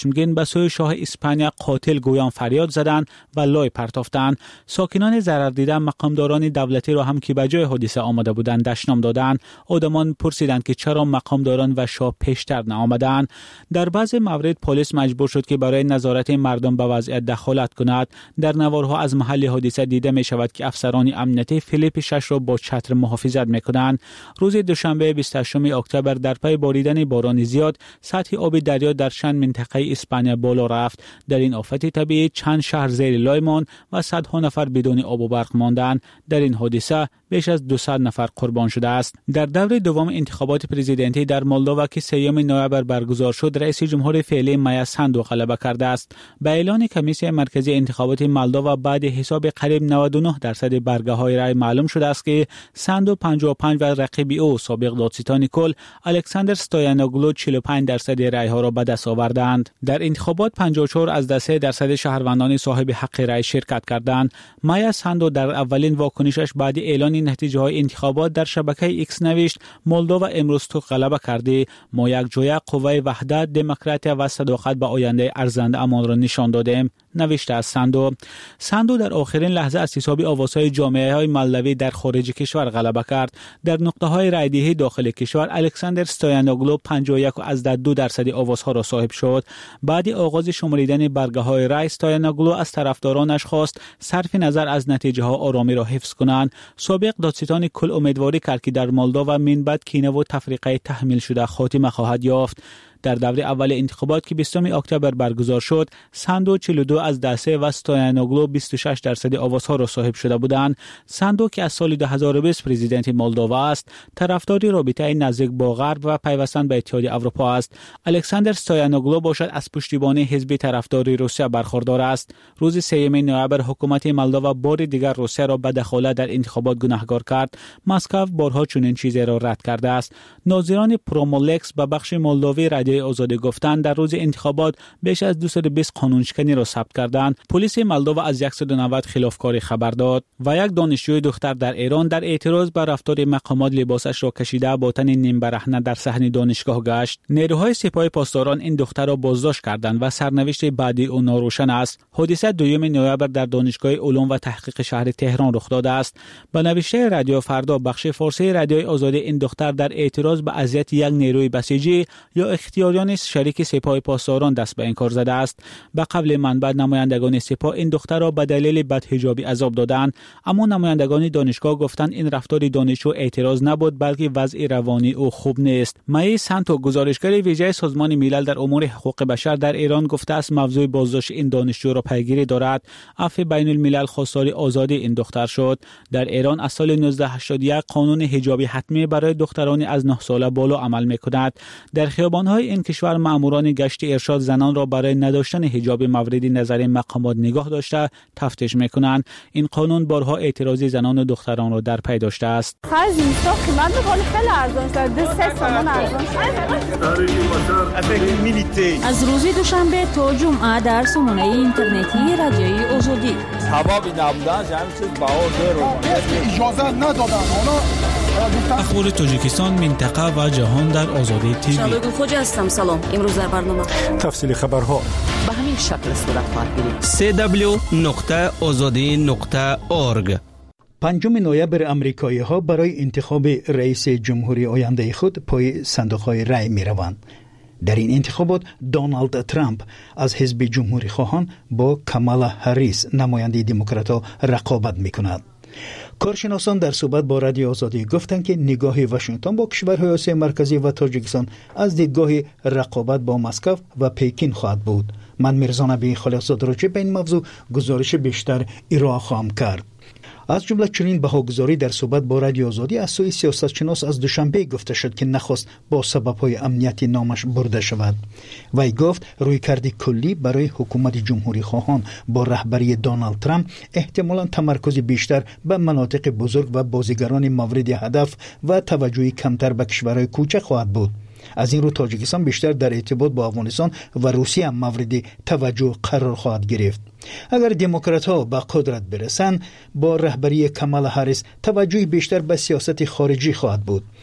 Speaker 6: به سوی شاه اسپانیا قاتل گویان فریاد زدند و لای پرتافتند. ساکنان ضرر دیده مقامداران دولتی را هم که به جای حادثه آمده بودند دشنام دادند. آدمان پرسیدند که چرا مقامداران و شاه پیشتر نآمدند. در بعض موارد پلیس مجبور شد که برای نظارت مردم به وضعیت دخالت کند. در نوارها از محل حادثه دیده می شود که افسران امنیتی فیلیپ شش را با چتر محافظت می کنند. روز دوشنبه بیست و هشتم اکتبر در پی باریدن باران زیاد سطح آب دریا در چند منطقه اسپانیا بالا رفت. در این آفت طبیعی چند شهر زیر لای ماند و صدها نفر بدون آب و برق ماندند. در این حادثه بیش از دویست نفر قربان شده است. در دور دوم انتخابات پرزیدنتی در مولدووا که سوم نوامبر برگزار شد، رئیس جمهور فعلی مایا ساندو غلبه کرده است. به اعلان کمیسیون مرکزی انتخابات مولدووا بعد حساب قریب نود و نه درصد برگه‌های رای معلوم شده است که ساندو پنجاه و پنج و رقیب او سابق دادستان کل الکساندر ستویانوگلو چهل و پنج درصد رای‌ها را به دست آوردند. در انتخابات پنجاه و چهار از سه درصد شهروندان صاحب حق رای شرکت کردند. مایا ساندو در اولین واکنشش بعد اعلان نتیجه های انتخابات در شبکه ایکس نوشت مولدووا امروز تو غلبه کرده. ما یک جای قوه وحدت، دموکراسی و صداقت به آینده ارزنده امان را نشان دادیم، نوشته از ساندو. ساندو در آخرین لحظه از حساب آوازهای جامعه های مولدوی در خارج کشور غلبه کرد. در نقطه های رایدهی داخل کشور الکساندر ستویانوگلو پنجاه و یک از دو درصد آوازها را صاحب شد. بعد آغاز شماریدن برگه های رای ستویانوگلو از طرفدارانش خواست صرف نظر از نتیجه ها آرامی را حفظ کنند. سابق دادستان کل امیدواری کرد که در مولدووا من بعد کینه و تفریقه تحمیل شده خاتمه خواهد یافت. در دوره اول انتخابات که بیستم اکتبر برگزار شد، ساندو چهل و دو از سه و ستویانوگلو بیست و شش درصد آوازها را صاحب شده بودند. ساندو که از سال دو هزار و بیست پرزیدنت مولدووا است، طرفدار رابطه نزدیک با غرب و پیوستن به اتحادیه اروپا است. الکساندر ستویانوگلو باشد از پشتیبانی حزب طرفدار روسیه برخوردار است. روز سوم نوامبر حکومت مولدووا بار دیگر روسیه را به دخالت در انتخابات گناهکار کرد. مسکو بارها چنین چیزی را رد کرده است. ناظران پرومولکس به بخش مولدوی رادیوی آزادی گفتند در روز انتخابات بیش از دویست و بیست قانونشکنی را ثبت کردند. پلیس مولدووا از صد و نود خلافکاری خبر داد و یک دانشجوی دختر در ایران در اعتراض بر رفتار مقامات لباسش را کشیده با تن نیم برهنه در صحن دانشگاه گشت. نیروهای سپاه پاسداران این دختر را بازداشت کردند و سرنوشت بعدی او ناروشن است. حادثه دوم نوامبر در دانشگاه علوم و تحقیق شهر تهران رخ داده است. با نوشته رادیو فردا بخش فارسی رادیوی آزادی این دختر در اعتراض به اذیت یک نیروی بسیجی یا اختیاریان شریک سپاه پاسداران دست به این کار زده است. به قبل منبع نمایندگان سپاه این دختر را به دلیل بدحجابی عذاب دادند، اما نمایندگان دانشگاه گفتند این رفتار دانشجو اعتراض نبود بلکه وضع روانی او خوب نیست. مای سانتو گزارشگر ویژه سازمان ملل در امور حقوق بشر در ایران گفته است موضوع بازداشت این دانشجو را پیگیری دارد. عفو بین الملل خواستار آزادی این دختر شد. در ایران از سال نوزده هشتاد و یک قانون حجاب حتمی برای دختران از نه ساله بالا عمل می‌کند. در خیابان‌های این کشور ماموران گشت ارشاد زنان را برای نداشتن حجاب مورد نظر مقامات نگاه داشته تفتیش می‌کنند. این قانون بارها اعتراض زنان و دختران را در پی داشته است.
Speaker 17: خرج اینستا قیمت می‌کنه خیلی ارزان شده. دو سه تومان ارزان شده.
Speaker 12: از روز دوشنبه تا جمعه در سامانه اینترنتی رادیوی آزادی
Speaker 8: حبابی نبودن همین چیز بهار داره
Speaker 18: اجازه ندادن.
Speaker 6: اخبار تاجیکستان، منطقه و جهان در آزادی تیوی.
Speaker 9: شبکه خوجا هستم. سلام. امروز در برنامه
Speaker 4: تفصیل خبرها
Speaker 9: به همین شکل صورت خواهد گرفت.
Speaker 10: سی دبلیو نقطه آزادی نقطه اورگ.
Speaker 11: پنجم نوامبر امریکایی ها برای انتخاب رئیس جمهوری آینده خود پای صندوق های رای می روند. در این انتخابات دونالد ترامپ از حزب جمهوری خواهان با کامالا هریس نماینده دموکرات‌ها رقابت می کند. کارشناسان در صحبت با رادیو آزادی گفتند که نگاه واشنگتن با کشورهای آسیای مرکزی و تاجیکستان از دیدگاه رقابت با مسکو و پکین خواهد بود. من میرزا نبی خالقزاد راجع به این موضوع گزارش بیشتر ارائه خواهم کرد. از جمله چنین بهاگزاری در صحبت با رادیو آزادی از سوی سیاستشناس از دوشنبه گفته شد که نخواست با سبب‌های امنیتی نامش برده شود. وی گفت رویکرد کلی برای حکومت جمهوری خواهان با رهبری دونالد ترامپ احتمالاً تمرکز بیشتر به مناطق بزرگ و بازیگران مورد هدف و توجهی کمتر به کشورهای کوچک خواهد بود. از این رو تاجیکستان بیشتر در ارتباط با افغانستان و روسیه مورد توجه قرار خواهد گرفت. اگر دموکرات‌ها به قدرت برسند با رهبری کامالا هریس توجه بیشتر به سیاست خارجی خواهد بود.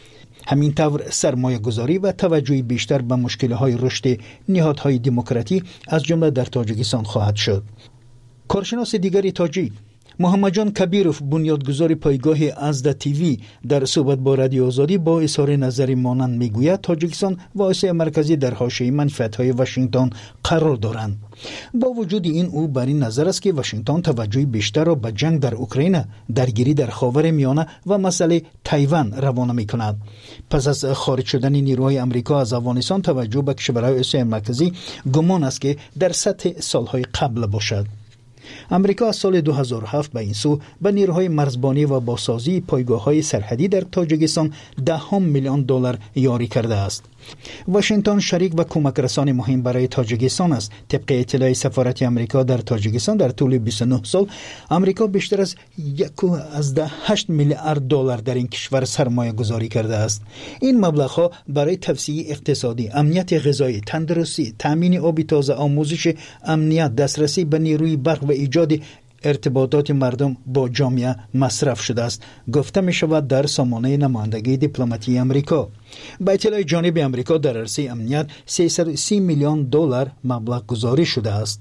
Speaker 11: همین طور سرمایه گذاری و توجه بیشتر به مشکل‌های رشد نهادهای دموکراتی از جمله در تاجیکستان خواهد شد. کارشناس دیگری تاجیک محمد جان کبیروف بنیادگذار پایگاه ازدا تیوی در صحبت با رادیو آزادی با اظهار نظری مانند میگوید تاجیکستان و آسیا مرکزی در حاشیه منفعت‌های واشنگتن قرار دارند. با وجود این او بر این نظر است که واشنگتن توجه بیشتر را به جنگ در اوکراین، درگیری در خاورمیانه و مسئله تایوان روانه می‌کند. پس از خارج شدن نیروهای آمریکا از افغانستان توجه به کشورهای آسیا مرکزی گمان است که در سطح سالهای قبل باشد. امریکا از سال دو هزار و هفت به این سو به نیروهای مرزبانی و بازسازی پایگاه‌های سرحدی در تاجیکستان دهم میلیون دلار یاری کرده است. واشنگتن شریک و کمک رسان مهم برای تاجیکستان است. طبق اطلاع سفارت آمریکا در تاجیکستان در طول بیست و نه سال آمریکا بیشتر از یک و هشت میلیارد دلار در این کشور سرمایه گذاری کرده است. این مبلغ‌ها برای توسعه اقتصادی، امنیت غذایی، تندرستی، تامین آب تازه، آموزش امنیت، دسترسی به نیروی برق و ایجاد ارتباطات مردم با جامعه مصرف شده است، گفته می شود در سامانه نمایندگی دیپلماتی آمریکا. با اطلاع جانب آمریکا در عرصه امنیت سیصد و سی میلیون دلار مبلغ گذاری شده است.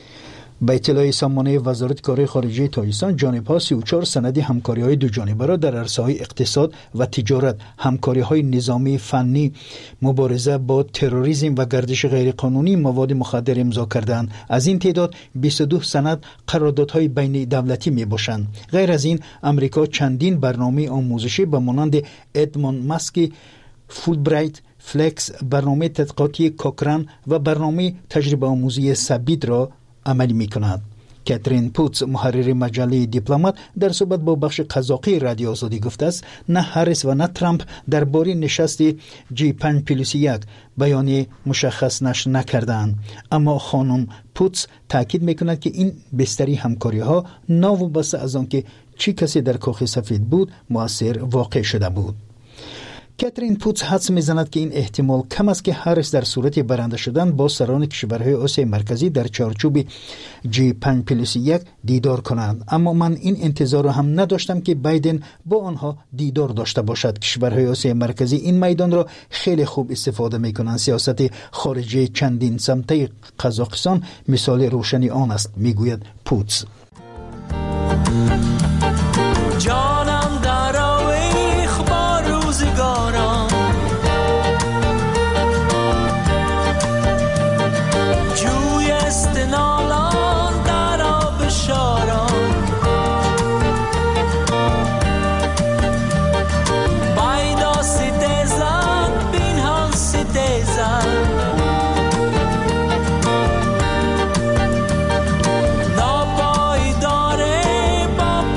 Speaker 11: با اطلاع سامانه وزارت کار خارجه تاجیکستان، جانب‌ها سی و چهار سند همکاری‌های دو جانبه را در عرصه‌های اقتصاد و تجارت، همکاری‌های نظامی فنی، مبارزه با تروریسم و گردش غیرقانونی مواد مخدر امضا کردند. از این تعداد بیست و دو سند قراردادهای بین دولتی میباشند. غیر از این آمریکا چندین برنامه آموزشی به مانند ادموند ماسکی، فولبرایت، فلکس، برنامه تحقیقاتی کوکران و برنامه تجربه آموزی سبید را عملی می کند. کاترین پوتس، محرر مجله دیپلمات، در صحبت با بخش قزاقی رادیو آزادی گفته است نه هریس و نه ترامپ درباره نشست جی پنج پلاس یک بیانیه مشخص نشر نکردند. اما خانم پوتس تاکید می کند که این بستری همکاری ها ناوابسته از آنکه چی کسی در کاخ سفید بود مؤثر واقع شده بود. کاترین پوتس حدس می‌زند که این احتمال کم است که هریس در صورت برنده شدن با سران کشورهای آسیا مرکزی در چارچوب جی پنج پلاس یک دیدار کنند. اما من این انتظار را هم نداشتم که بایدن با آنها دیدار داشته باشد. کشورهای آسیا مرکزی این میدان را خیلی خوب استفاده می‌کنند. سیاست خارجی چندین سمته قزاقستان مثال روشنی آن است، میگوید پوتس.
Speaker 16: جانم در آویخ با روزگاران، جوی استنالان در آب شاران، بایدا سیدزن بینهان سیدزن، ناپایداره با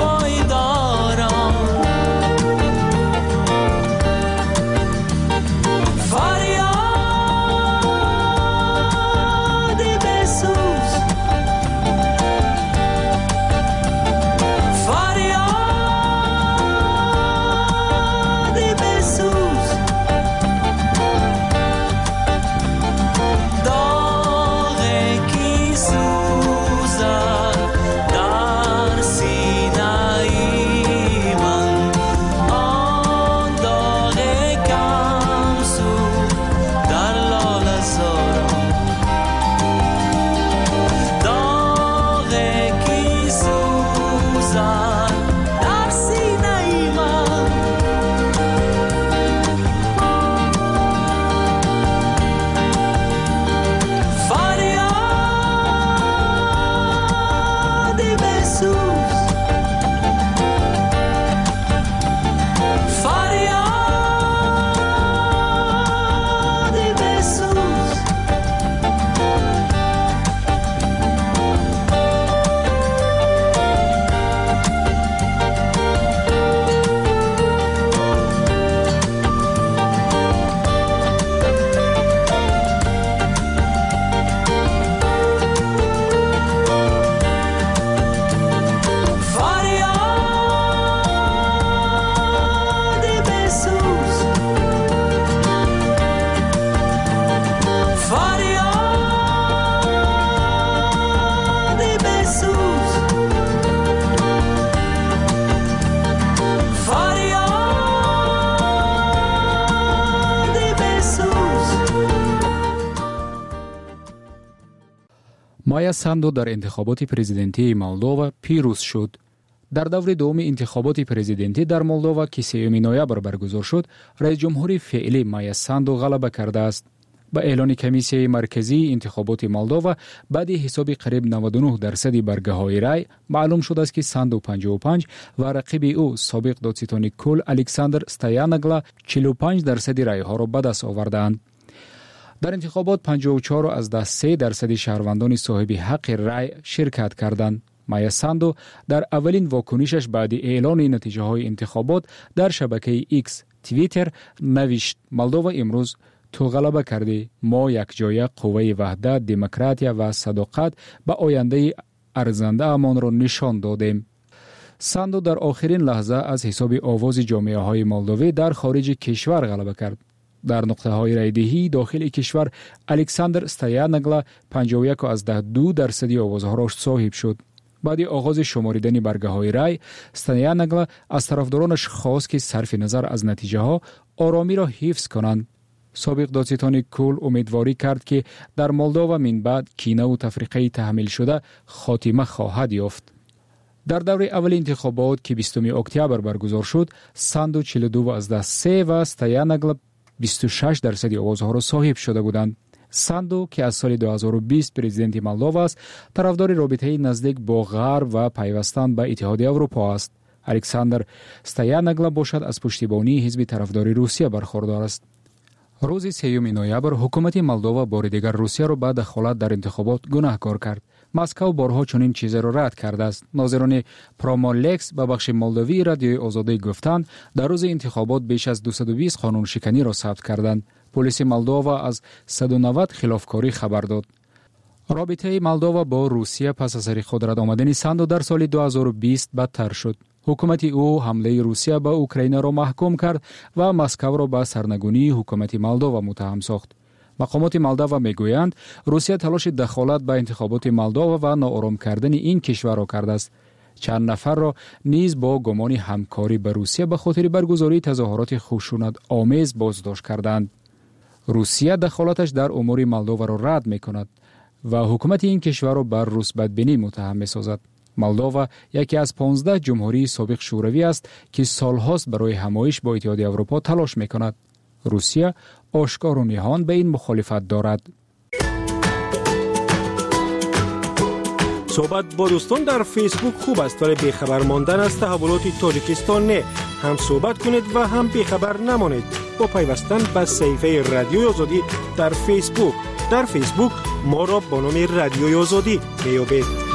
Speaker 6: مایا ساندو در انتخابات پرزیدنتی مولدووا پیروز شد. در دور دوم انتخابات پرزیدنتی در مولدووا که سوم نوامبر برگزار شد، رئیس جمهور فعلی مایا ساندو غلبه کرده است. با اعلان کمیسیون مرکزی انتخابات مولدووا بعد حساب قریب نود و نه درصد برگه‌های رای معلوم شد است که ساندو پنجاه و پنج و رقیب او سابق دادستان کل الکساندر استایانگلا چهل و پنج درصد رای‌ها را به دست آوردند. در انتخابات پنجاه و چهار از ده سه درصد شهروندان صاحب حق رای شرکت کردند. مایا ساندو در اولین واکنشش بعد اعلان نتیجه های انتخابات در شبکه ایکس توییتر نوشت: مولدووا امروز تو غلبه کرده، ما یک جای قوه وحدت، دموکراتیا و صداقت به آینده ارزنده امان را نشان دادیم. ساندو در آخرین لحظه از حساب آواز جامعه های مولدوی در خارج کشور غلبه کرد. در نقطه های رایدهی داخل کشور الکساندر استایانگلا پنجاه و یک از ده دو درصد آوازها را صاحب شد. بعد آغاز شماریدن برگه های رای، استایانگلا از طرفدارانش خواست که صرف نظر از نتیجه ها آرامی را حفظ کنند. سابق دادستان کل امیدواری کرد که در مولدووا من بعد کینه و تفریقه تحمیل شده خاتمه خواهد یافت. در دور اول انتخابات که بیستم اکتبر برگزار شد، ساندو چهل و دو از ده سه و استایانگلا بیست و شش درصد آوازها را صاحب شده بودند. ساندو که از سال دو هزار و بیست پرزیدنت مولدووا است، طرفدار رابطه نزدیک با غرب و پیوستن به اتحادیه اروپا است. الکساندر استایانگلا باشد از پشتیبانی حزب طرفدار روسیه برخوردار است. روز سوم نوامبر حکومت مولدووا بار دیگر روسیه را به دخالت در انتخابات گناهکار کرد. مسکو بارها چنین چیزی را رد کرده است. ناظران پرومالکس به بخش مولدوی رادیوی آزادی گفتند در روز انتخابات بیش از دویست و بیست قانون شکنی را ثبت کردند. پلیس مولدووا از صد و نود خلافکاری خبر داد. رابطه مولدووا با روسیه پس از سر قدرت آمدن ساندو در سال دو هزار و بیست بدتر شد. حکومت او حمله روسیه به اوکراین را محکوم کرد و مسکو را به سرنگونی حکومت مولدووا متهم ساخت. مقامات مولدووا میگویند روسیه تلاش دخالت به انتخابات مولدووا و ناآرام کردن این کشور را کرده است. چند نفر را نیز با گمان همکاری با روسیه به خاطر برگزاری تظاهرات خشونت آمیز بازداشت کردند. روسیه دخالتش در امور مولدووا را رد میکند و حکومت این کشور را بر روس بدبینی متهم میسازد. مولدووا یکی از پانزده جمهوری سابق شوروی است که سالهاست برای همایش با اتحادیه اروپا تلاش میکند. روسیه آشکار و نهان به این مخالفت دارد.
Speaker 4: صحبت با دوستان در فیسبوک خوب است، ولی بیخبر ماندن از تحولات تاجیکستان نه. هم صحبت کنید و هم بیخبر نمانید با پیوستن به صفحه رادیوی آزادی در فیسبوک. در فیسبوک ما را با نام رادیوی آزادی میابید.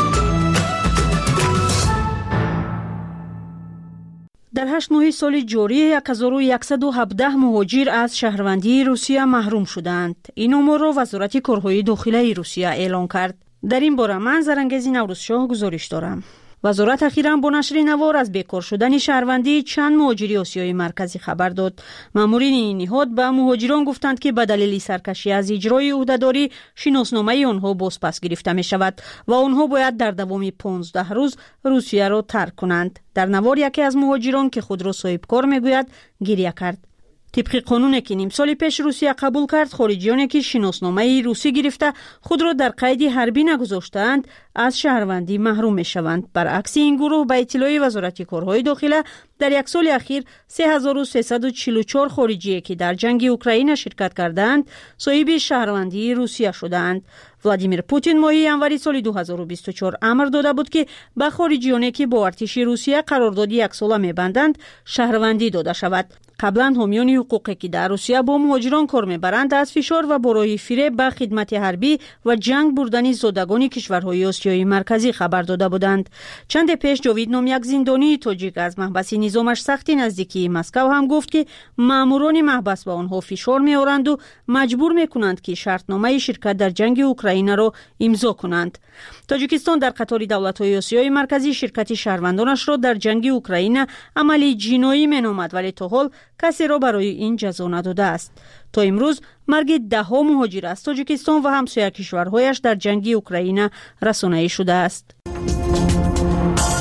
Speaker 12: در هشت ماه سال جاری یک هزار و صد و هفده مهاجر از شهروندی روسیه محروم شدند. این امور را وزارت کارهای داخلی روسیه اعلام کرد. در این باره من زرنگز نوروزشاه گزارش دارم. وزارت اخیراً با نشر نوار از بیکار شدن شهروندی چند مهاجری آسیای مرکزی خبر داد. مامورین این نهاد به مهاجران گفتند که به دلیل سرکشی از اجرای عهدهداری شناسنامه آنها بازپس گرفته می شود و آنها باید در دوام پانزده روز روسیه را ترک کنند. در نوار یکی از مهاجران که خود را صاحبکار میگوید گریه کرد. طبق قانونی که نیم سال پیش روسیه قبول کرد، خارجیانی که شناسنامه روسی گرفته خود را در قید حربی نگذاشتند از شهروندی محروم می شوند. برعکس این گروه به اطلاع وزارت کارهای داخله در یک سال اخیر سه هزار و سیصد و چهل و چهار خارجی که در جنگ اوکراین شرکت کردند صاحب شهروندی روسیه شدند. ولادیمیر پوتین ماه ژانویه سال دو هزار و بیست و چهار امر داده بود که به خارجیانی که با ارتش روسیه قرارداد یک ساله می‌بندند شهروندی داده شود. قبلا حامیان حقوقی که در روسیه با مهاجران کار می‌برند از فشار و برای فریب به خدمت حربی و جنگ بردن زادگان کشورهای آسیای مرکزی خبر داده بودند. چند پیش جاوید نام یک زندانی تاجیک از محبس نظامش سختی نزدیکی مسکو هم گفت که ماموران محبس به آنها فشار می‌آورند و مجبور می‌کنند که شرطنامه شرکت در جنگ اوکراین را امضا کنند. تاجیکستان در قطار دولت‌های آسیای مرکزی شرکت شهروندانش را در جنگ اوکراین عملی جنایی مینامد، ولی تا حال کسی را برای این جزا نداده است. تا امروز مرگ ده ها مهاجر از تاجیکستان و همسایه کشورهایش در جنگ اوکراین رسانه‌ای شده است.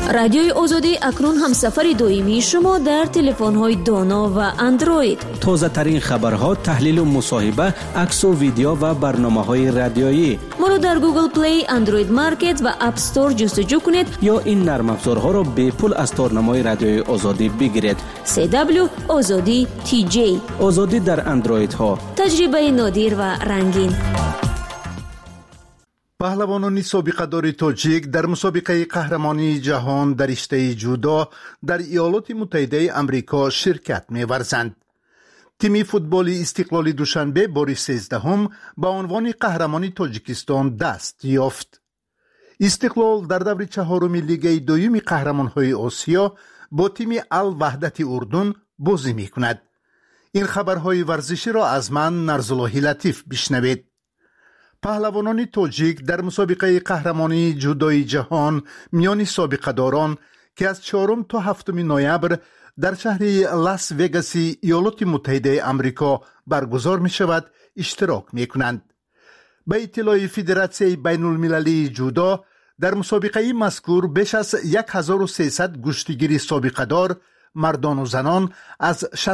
Speaker 13: رادیوی آزادی اکنون همسفر دائمی شما در تلفن‌های دانا و اندروید.
Speaker 10: تازه ترین خبرها، تحلیل و مصاحبه، عکس و ویدیو و برنامه‌های رادیویی.
Speaker 13: ما رو در گوگل پلی، اندروید مارکت و اپ استور جستجو کنید
Speaker 10: یا این نرم افزارها را به پول از تارنمای رادیوی آزادی بگیرید.
Speaker 13: سی دبلیو آزادی تی جی.
Speaker 10: آزادی در اندروید ها.
Speaker 13: تجربه نادر و رنگین.
Speaker 14: پهلوانان سابقه‌دار تاجیک در مسابقه قهرمانی جهان در رشته جودو در ایالات متحده آمریکا شرکت می‌ورزند. تیم فوتبال استقلالی دوشنبه بار سیزدهم با عنوان قهرمانی تاجیکستان دست یافت. استقلال در دور چهارم لیگ دوم قهرمان‌های آسیا با تیم الوحدت اردن بازی می‌کند. این خبرهای ورزشی را از من نرزالله لطیف بشنوید. پهلوانان تاجیک در مسابقه قهرمانی جودوی جهان میان سابقه‌داران که از چهارم تا هفتم نوامبر در شهر لاس وگاس ایالات متحده آمریکا برگزار می شود اشتراک می کنند. به اطلاع فدراسیون بین المللی جودو در مسابقه مذکور بیش از هزار و سیصد گشتیگیر سابقه‌دار مردان و زنان از